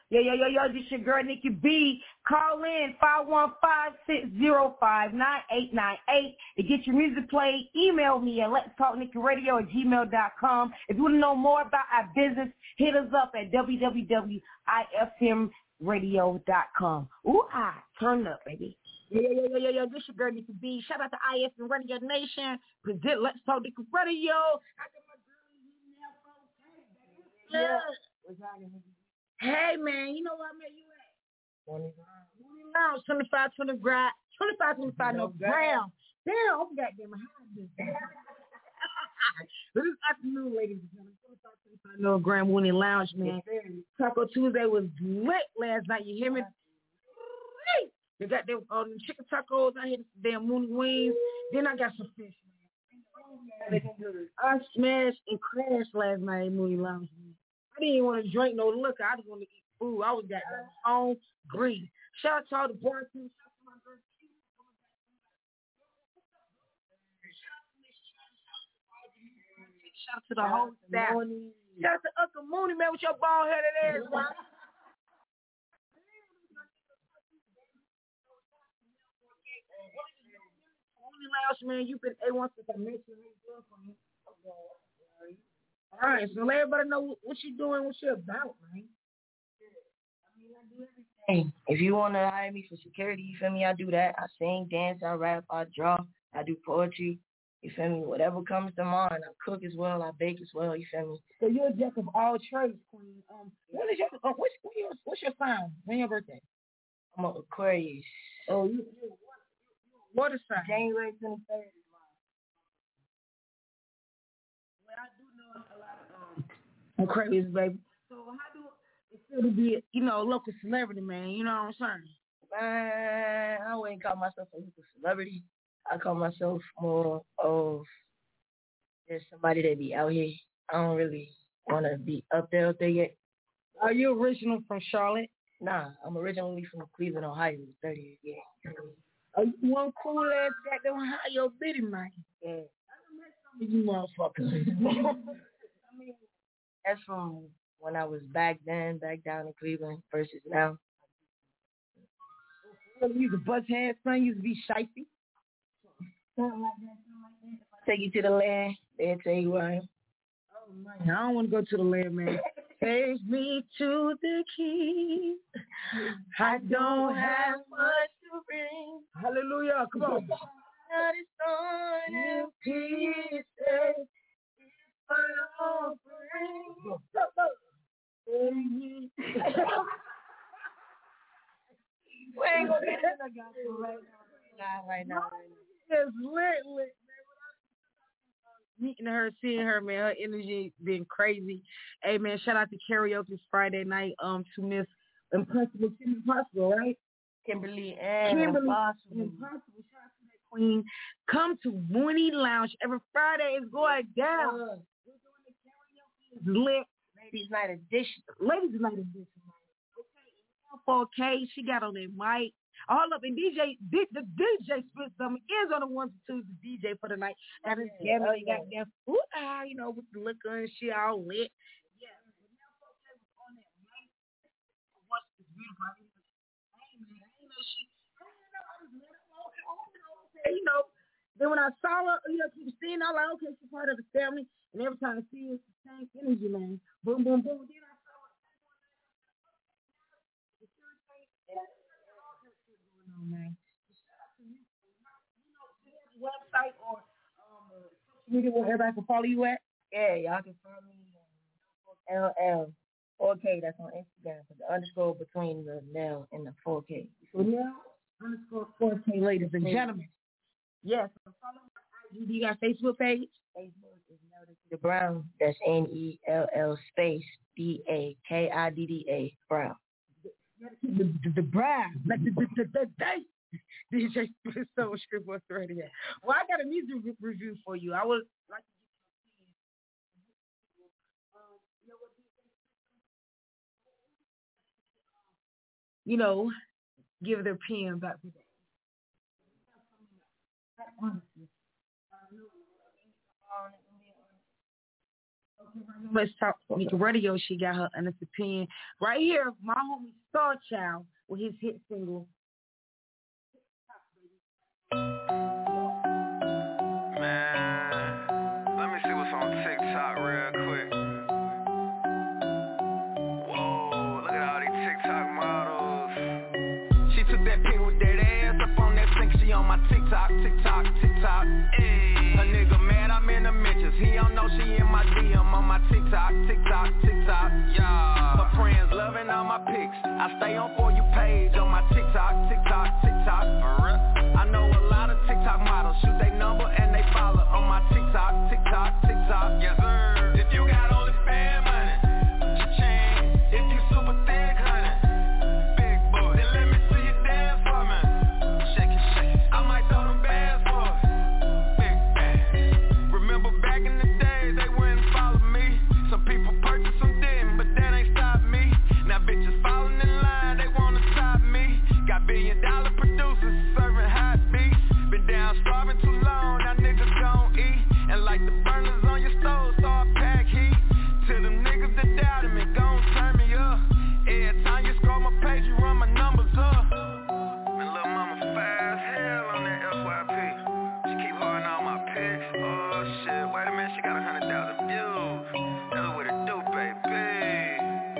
Yo, yo, yo, yo, this your girl, Nikki B. Call in five one five, six zero five, nine eight nine eight to get your music played. Email me at let's talk nikki radio at gmail dot com. If you want to know more about our business, hit us up at w w w dot i f m radio dot com. Ooh, ah, turn up, baby. Yo, yo, yo, yo, yo, this your girl, Nikki B. Shout out to I F M Radio Nation. Present Let's Talk Nikki Radio. I got my girl in there. Yeah. Hey, man, you know where I met you at? Morning Lounge, twenty-five twenty gram, twenty-five twenty-five no gram. Damn, I'm goddamn high this day. This afternoon, ladies and gentlemen, twenty-five twenty-five no gram Morning Lounge, man. Taco Tuesday was lit last night. You hear me? They got them um, chicken tacos. I had damn Mooney wings. Then I got some fish, man. I smashed and crashed last night at Mooney Lounge, man. I didn't even want to drink no liquor. I just wanted to eat food. I was got home greedy. Shout out to all the bartenders. Shout out to the whole staff. Shout out to Uncle Mooney, man, with your bald headed ass. Lounge, man, you've been A one since I met you. All right, so let everybody know what you doing, what you about, man. Hey, if you want to hire me for security, you feel me? I do that. I sing, dance, I rap, I draw, I do poetry. You feel me? Whatever comes to mind. I cook as well, I bake as well. You feel me? So you're a jack of all trades, Queen. Um, what is your uh, what's, what's your what's your sign? When your birthday? I'm an Aquarius. Oh, you. you What is that? January twenty-third. Well, I do know a lot of um, Aquarius, baby. So how do it feel to be, you know, a local celebrity, man? You know what I'm saying? Man, I wouldn't call myself a local celebrity. I call myself more of just somebody that be out here. I don't really want to be up there, up there yet. Are you original from Charlotte? Nah, I'm originally from Cleveland, Ohio. thirty, yeah. Oh, you one cool ass back there on Ohio Bitty, man. Yeah. I met some of you motherfuckers. I mean, that's from when I was back then, back down in Cleveland versus now. You used to bust head, son. You used to be shifty. Something like that, something like that. If I take you to the land, they'll tell you where I am. Oh, man. I don't want to go to the land, man. Take me to the king. I don't have much to bring. Hallelujah. Come on. That is on in pieces. It's my offering. We ain't gonna get in the gospel right now. Right now, right now. It's lit, lit. Meeting her, seeing her, man, her energy been crazy. Hey, man, shout out to Karaoke Friday night um to Miss Impossible, Kim Impossible, right? Kimberly and Kimberly Impossible. Impossible. Shout out to that queen. Come to Mooney Lounge every Friday. It's going down. Uh, We're doing the karaoke. It's lit. Ladies' night edition. Ladies' night edition. Okay, four K. She got on that mic. All up, and D J, D, the D J split some is on the ones and twos, the D J for the night. Got his Yeah, gamma, oh, he yeah. got that food, ah, you know, with the liquor and shit all lit. Yeah, but now four K was on that mic. What's this beautiful? I ain't man, I ain't know she, I didn't know, I was let her know, okay, you know. Then when I saw her, you know, keep seeing, I was like, okay, she's part of the family. And every time I see her, it's the same energy, man. Boom, boom, boom. Then I saw her. Man. Website or um, social media where everybody can follow you at? Yeah, y'all can find me on L L four K. That's on Instagram. But the underscore between the L and the four K. So now underscore four K, ladies and gentlemen. Yes. So follow my I G. You got a Facebook page? Facebook is Nelda the Brown. That's N E L L space D A K I D D A Brown. The, the, the Brown, like the the the, the, the D J Soul Strip What's Radio. Well, I got a music re- review for you. I would like to get your opinion. You know, give their opinion about today. Let's Talk Nikki Radio. She got her honest opinion. Right here, my homie Star Child with his hit single. Man, let me see what's on TikTok real quick. Whoa, look at all these TikTok models. She took that pic with that ass up on that sink. She on my TikTok, TikTok, TikTok. Ayy, a nigga mad, I'm in the mentions. He don't know she in my D M on my TikTok, TikTok, TikTok. Yeah, her friends loving all my pics. I stay on For You page on my TikTok, TikTok, TikTok. I know a lot of TikTok models shoot they number and they follow on my TikTok, TikTok, TikTok. Yes sir. If you got only fan money, cha-ching. If you super thick, honey, big boy, then let me see you dance for me. Shake it, shake it. I might throw them bands for it. Big bang. Remember back in the days they wouldn't follow me. Some people purchased, some didn't, but that ain't stopped me. Now bitches falling in line, they wanna stop me. Got billion dollar producers serving hot beats. Been down starving too long, now niggas gon' eat. And like the burners on your stove, start pack heat. To them niggas that doubted me, gon' turn me up. Every time you scroll my page, you run my numbers up. Man, lil' mama fast hell on that F Y P. She keep harding all my pics. Oh shit, wait a minute, she got a hundred thousand views. That's what it do, baby.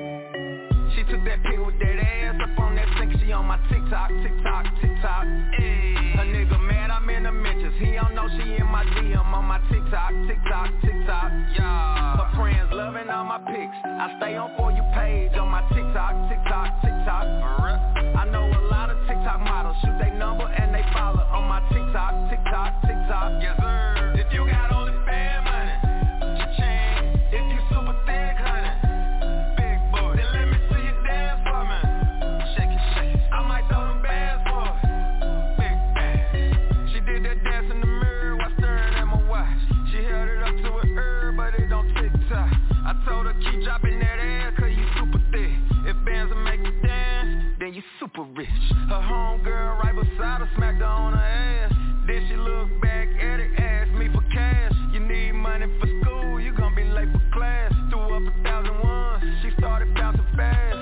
She took that pic with that ass up on that sink. She on my TikTok, TikTok, TikTok. Ayy, a nigga mad, I'm in the mentions. He don't know she in my D M on my TikTok, TikTok, TikTok. Yeah, her friends loving all my pics. I stay on For You page on my TikTok, TikTok, TikTok. I know a lot of TikTok models shoot they number and they follow on my TikTok, TikTok, TikTok. Yes sir. If you got only fan money, cha-ching. If you super thick, honey, big boy, then let me see you dance for me. Shake it, shake it. I might throw them bands for it. Big bang. She did that dance in the mirror while staring at my watch. She held it up to her ear, but it don't tick-tock. I told her keep dropping that ass, cause you super thick. If bands will make you dance, then you super rich. Her homegirl right beside her smacked her on her ass. Then she looked back at it, asked me for cash. You need money for school, you gon' be late for class. Threw up a thousand ones, she started bouncing fast.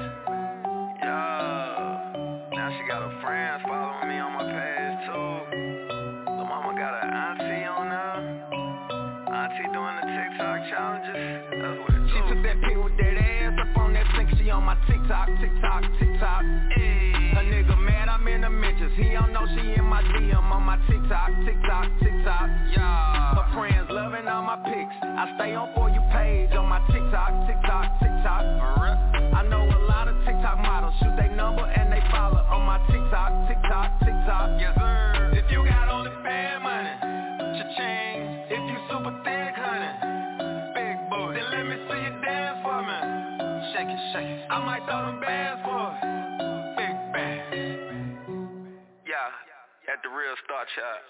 Yeah, now she got her friends following me on my page too. Lil' mama got her auntie on there. Auntie doing the TikTok challenges. That's what it do. She took that pic with that ass up on that sink. She on my TikTok, TikTok, TikTok. Ayy, a nigga mad, I'm in the mentions. He don't know she in my D M on my TikTok, TikTok, TikTok. Yeah, her friends loving all my pics. I stay on For You page on my TikTok, TikTok, TikTok. I know a lot of TikTok models shoot they number and they follow on my TikTok, TikTok, TikTok. Yes sir. If you got only fan money, cha-ching. If you super thick, honey, big boy, then let me see you dance for me. Shake it, shake it. I might throw them bands for it. Big bang. Yeah, at the real Star Child.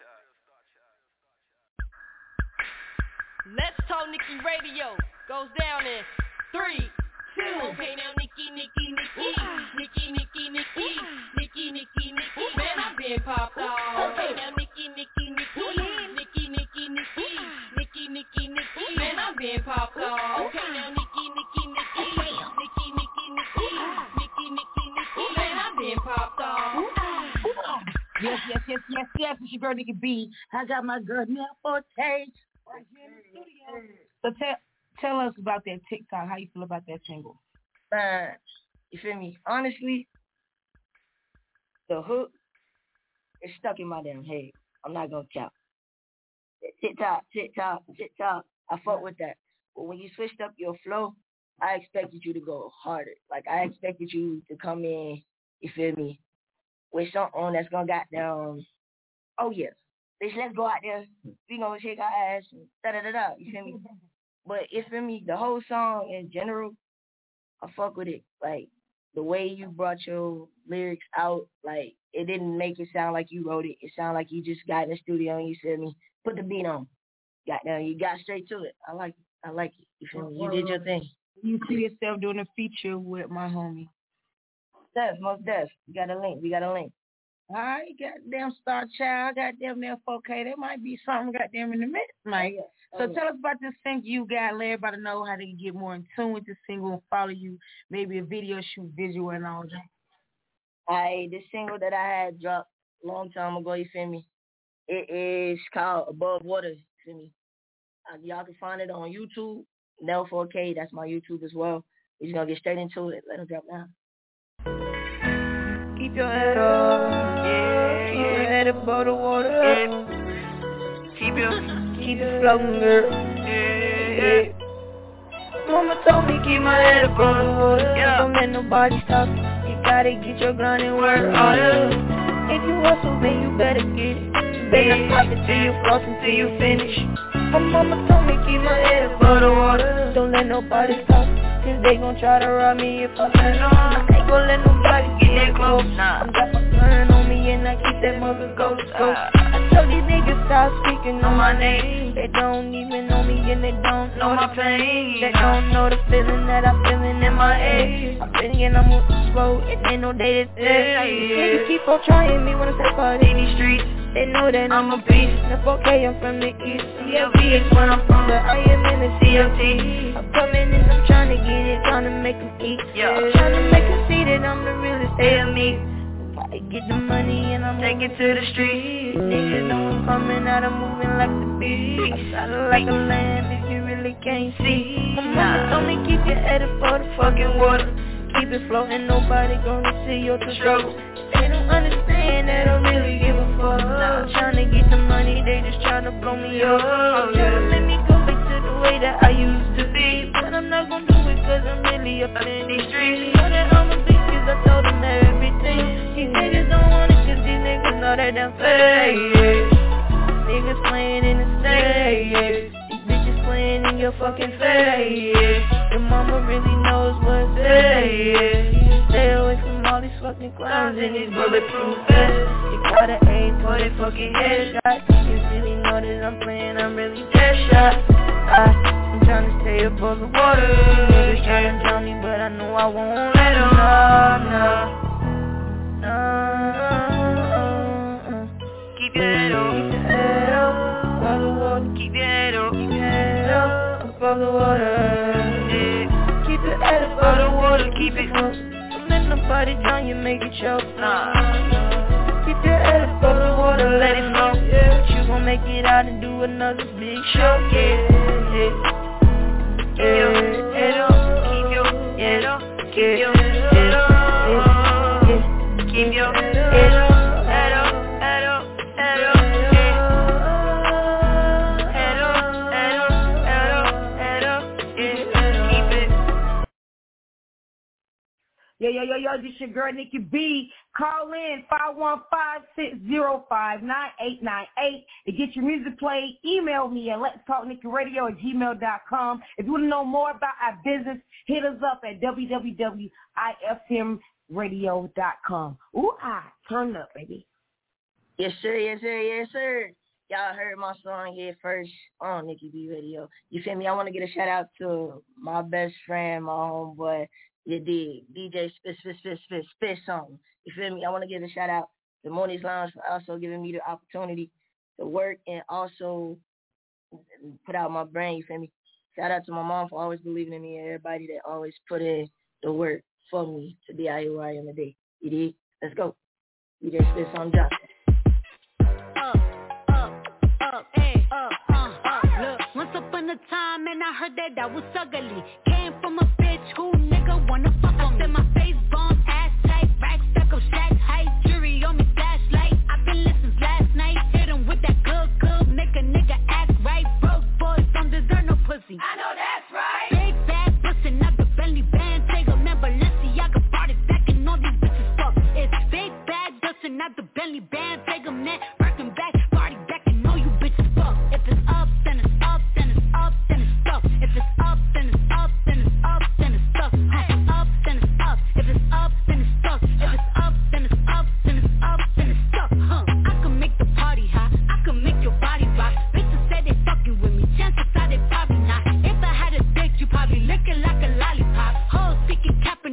Let's Talk Nikki Radio goes down in three, two. Okay now, Nikki, Nikki, Nikki, Nikki, Nikki, Nikki, Nikki, Nikki, Nikki. Man, I've been popped off. Okay now, Nikki, Nikki, Nikki, Nikki, Nikki, Nikki, Nikki, Nikki, Nikki. Man, I've been popped off. Okay now, Nikki, Nikki, Nikki, Nikki, Nikki, Nikki, Nikki, Nikki, Nikki. Man, I've been popped off. Yes, yes, yes, yes, yes. It's your girl Nikki B. I got my girl Nell Forte right here in the studio. So tell tell us about that TikTok. How you feel about that single? Man, you feel me? Honestly, the hook is stuck in my damn head. I'm not gonna count. TikTok, TikTok, TikTok. I fuck with that. But when you switched up your flow, I expected you to go harder. Like I expected you to come in, you feel me, with something that's gonna got down. Oh yes, bitch, let's go out there. We gonna shake our ass and da da da da. You feel me? But you feel me? The whole song in general, I fuck with it. Like the way you brought your lyrics out, like it didn't make it sound like you wrote it. It sounded like you just got in the studio and you feel me, put the beat on. Got down, you got straight to it. I like it. I like it. You feel me? You did your thing. You see yourself doing a feature with my homie. Def, most def. We got a link. We got a link. Alright, goddamn Star Child, goddamn there four K. There might be something goddamn in the mix, Mike. Oh, yeah. So oh, tell yeah. us about this single you got. Let everybody know how they can get more in tune with this single and follow you. Maybe a video shoot, visual, and all that. Alright, this single that I had dropped a long time ago, you feel me? It is called Above Water, you feel me? Uh, y'all can find it on YouTube. Nell four K, that's my YouTube as well. We're just gonna get straight into it. Let them drop down. Keep your head up, yeah. Keep your head above the water, yeah. Keep your, keep it floating, girl, yeah, yeah. Mama told me keep my head above the water, yeah. Don't let nobody stop you. You gotta get your grind and work harder. If you hustle, then you better get it. You better stop it till you floss until you finish. My mama told me keep my head above the water. Don't let nobody stop me. Cause they gon' try to rob me if I turn on. I ain't gon' let nobody get that close. Nah. I got my gun on me and I keep that mother ghost ghost. I told these niggas stop speaking on my name. They don't even know me and they don't know my pain. They don't know the feeling that I'm feeling in my head. I'm thinking I'm moving slow, it ain't no day to stay. Niggas keep on trying me when I step out in these streets. They know that I'm a beast. F O K, I'm from the east. C L B is where I'm from, but I am in the C L T. I'm coming and I'm trying to get it, trying to make them eat. Yeah, I'm trying to make them see that I'm the realest day of me. I get the money and I'm taking to the street. Niggas know I'm coming out, I'm moving like the beast. I'm sounding like a lamb if you really can't see. My mama told me keep your head above the fucking water. Keep it floating, nobody gonna see your struggle. They don't understand that I really give a fuck. I'm trying to get the money, they just trying to blow me up. I'm trying to let me go back to the way that I used to be, but I'm not gonna do it cause I'm really up in these streets. Know that I'm a bitch cause I told them everything. These niggas don't want it cause these niggas know that I'm fake. Niggas playing in the stage. These bitches playing in your fucking face. Your mama really knows what's there. Stay away from all these fucking clowns and these bulletproof vests. You gotta aim for that fucking headshot. You really know that I'm playing, I'm really dead shot. I, I'm trying to stay above the water. Niggas trying to drown me, but I know I won't let them. No, no, no. Keep your head up, keep your head up above the water. Keep your head up, keep your head up above the water. Yeah. Keep your head above the water, keep it close. Let nobody drown you, make it choke. Nah. Keep your head above the water, let it flow. Yeah. But you gon' make it out and do another big show. Yeah, yeah. Keep your head up, keep your head up, keep your head up. Yeah. Keep your head up, head up, head up, head up, yeah. Head up, head up, head up, head up, yeah. Keep it. Yo, yo, yo, yo, this your girl, Nikki B. Call in five one five, six zero five, nine eight nine eight to get your music played. Email me at let's talk nikki radio at gmail dot com. If you want to know more about our business, hit us up at w w w dot i f m radio dot com. Ooh, ah, turn up, baby. Yes, sir, yes, sir, yes, sir. Y'all heard my song here first on Nikki B Radio. You feel me? I want to get a shout out to my best friend, my homeboy. You dig, D J Spit, Spit, Spit, Spit, Spit song. You feel me? I want to give a shout out to Moni's Lounge for also giving me the opportunity to work and also put out my brand. You feel me? Shout out to my mom for always believing in me and everybody that always put in the work for me to be out here where I am today. You dig? Let's go. D J Spit song Johnson. Up, up, up, hey, up, uh, up. Look, once upon a time, and I heard that I was ugly. Came from a bitch who nigga wanna fuck on me. My face bomb, ass tight, rack stack of shack height, jury on me flashlight. I've been listening last night, hit him with that good, good, make a nigga act right. Broke boys don't deserve no pussy. I know that's right. Big bad pussy, not the Bentley band, take a man, Balenciaga party stacking all these bitches fuck. It's big bad dustin', not the Bentley band, take a man, working back, party back, and know you bitches fuck. If it's up, then it's up, then it's up, then it's stuck. If it's up, then it's up, then it's up, then it's stuck. Hey, up, then it's up.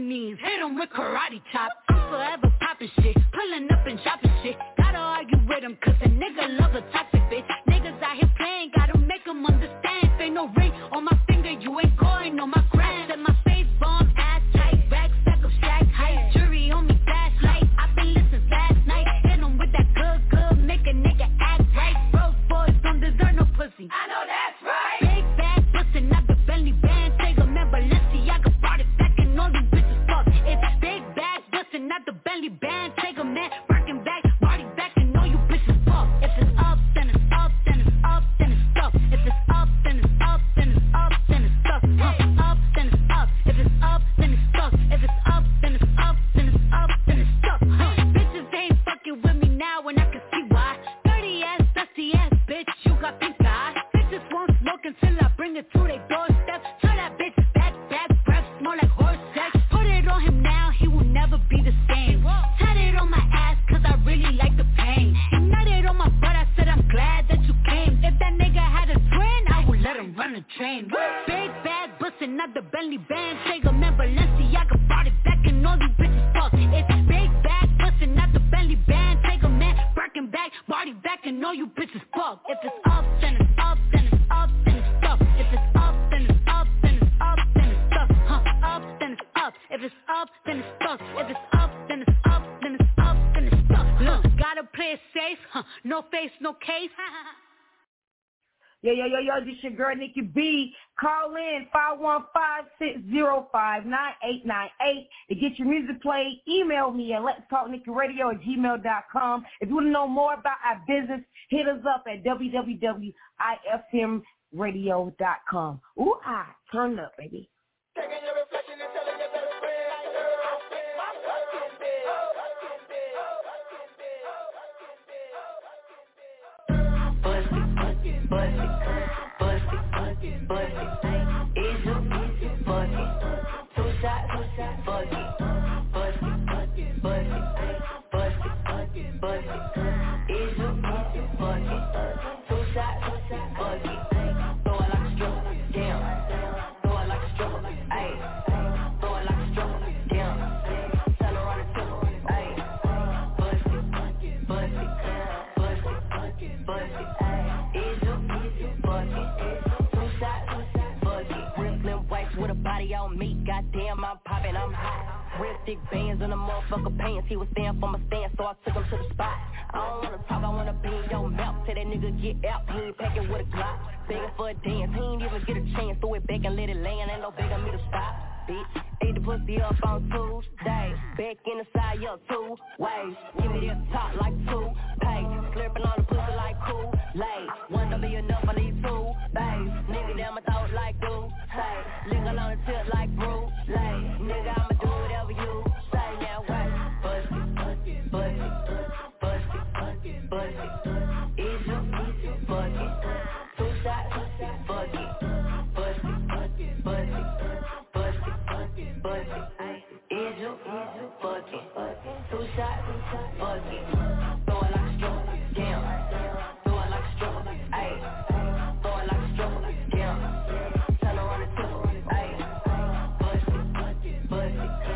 Japanese, hit him with karate chop. I'm forever popping shit, pulling up and dropping shit. Gotta argue with him, cause a nigga love a toxic bitch. Niggas out here playing, gotta make him understand. If ain't no ring on my finger, you ain't going on my gram. Set my face bomb, ass tight, back stack of shack height. Jury on me, flashlight, I've been listening last night. Hit him with that good, good, make a nigga act right. Broke boys don't deserve no pussy, I know that's right. Big bag, bustin' out the Bentley band. Take a man, Balenciaga brought it back and all these bitches fuck. It's big bag, bustin' out the Bentley band. Take a man, working back, body back and all you bitches fuck. If it's up, then it's up, then it's up, then it's stuck. If it's up, then it's up, then it's up, then it's stuck. Huh. Up, then it's up. If it's up, then it's stuck. If it's up, then it's up, then it's up, then it's stuck. Huh. Bitches ain't fucking with me now and I can see why. Dirty ass, dusty ass bitch, you got pink eye. Bitches won't smoke until I bring it to their doorstep. Tell that bitch back, back, breath, smell like horse sex. Put it on him now, he will never be the same. Tat it on my ass, cause I really like the pain. He nutted on my butt, I said I'm glad that you came. If that nigga had a twin, I would let him run a train. Big bag, bustin' out the Bentley band. Take a man, Balenciaga brought it back and all these bitches fuck. It's big bag, bustin' out the Bentley band. Take a man, Birkin back, body back and all you bitches fuck. If it's up, then it's up, then it's up, then it's stuck. If it's up, then it's up, then it's up, then it's stuck. Huh, up, then it's up. If it's up, then it's stuck. If it's up, then it's up, then it's up, then it's stuck. Look, gotta play it safe, huh? No face, no case. Yo, yo, yo, yo, this your girl, Nikki B. Call in five one five, six zero five, nine eight nine eight to get your music played. Email me at let's talk nikki radio at gmail dot com. If you want to know more about our business, hit us up at w w w dot i f m radio dot com. Ooh, ah, turn up, baby. On me, goddamn, I'm poppin', I'm hot. Real thick bands in the motherfucker pants. He was stand for my stand, so I took him to the spot. I don't wanna talk, I wanna be in your mouth. Tell that nigga get out, he ain't packing with a Glock. Begging for a dance, he ain't even get a chance. Throw it back and let it land, ain't no begging me to stop. Bitch, ate the pussy up on Tuesday. Back in the side, yo, two ways. Give me that top like two pay. Slurping on the pussy like Kool-Aid. One don't be enough, I need two bays. Nigga down my throat like do say. Linger on the tip like Bruce Lee. Nigga, I'ma do whatever you say. Now what? Bust it, bust it, bust it, bust it, bust it. Is you, is you, fuck it. Two shots, fuck it. Bust it, bust it, bust it, bust it, bust it. Is you, is you, fuck it. Two shots, fuck it. Throw it like a stroke, damn. Throw it like a stroke, ayy. Throw it like a stroke, damn. Turn around the tip, ayy. Bust it, bust it, bust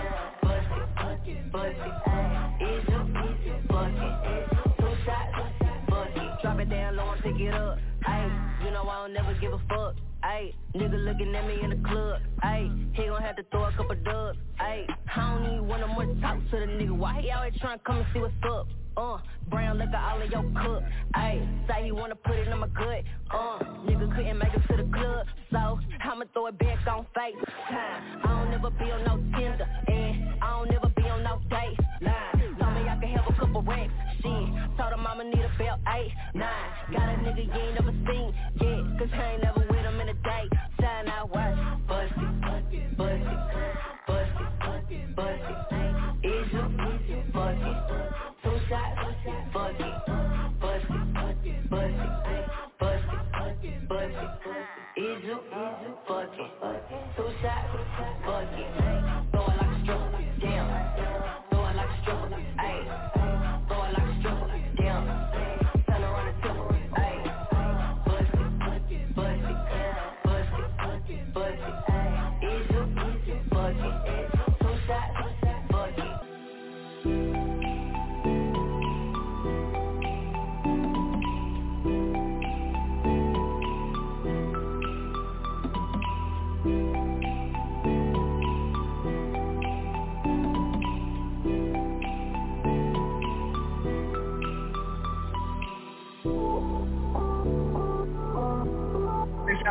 it, bust it. Is you, is you, fuck it. Two shots, fuck it. Drop it down low and pick it up, ayy. You know I don't never give a fuck. Ayy, nigga looking at me in the club. Ayy, he gon' have to throw a couple dubs. Ayy, I don't even wanna more talk to the nigga. Why he always tryna come and see what's up? Uh, brown liquor all in your cup. Ayy, say he wanna put it in my gut. Uh, nigga couldn't make it to the club, so I'ma throw it back on FaceTime. I don't never be on no Tinder, and I don't never be on no date line. Told me I could have a couple racks, shit. Told him I'ma need a belt, eight, nine. Got a nigga you ain't never seen yet, cause I ain't never with him in a day. Sign out, watch, bust it, bust it, bust it, bust it, bust it. Is you, is you, fuck it. Two shots, fuck it. Bust it, bust it, bust it, bust it, bust it. Is you, is you, fuck it. Two shots, fuck it. Throw it like a stroke, damn. Throw it like a stroke, ayy. Throw it like a stroke, damn. Turn around the tip, ayy. Bust it, bust it, bust it, bust it, bust it. Is you, is you, fuck it. Two shots,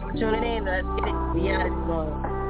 y'all for tuning in. Let's get it. Be honest, Simone.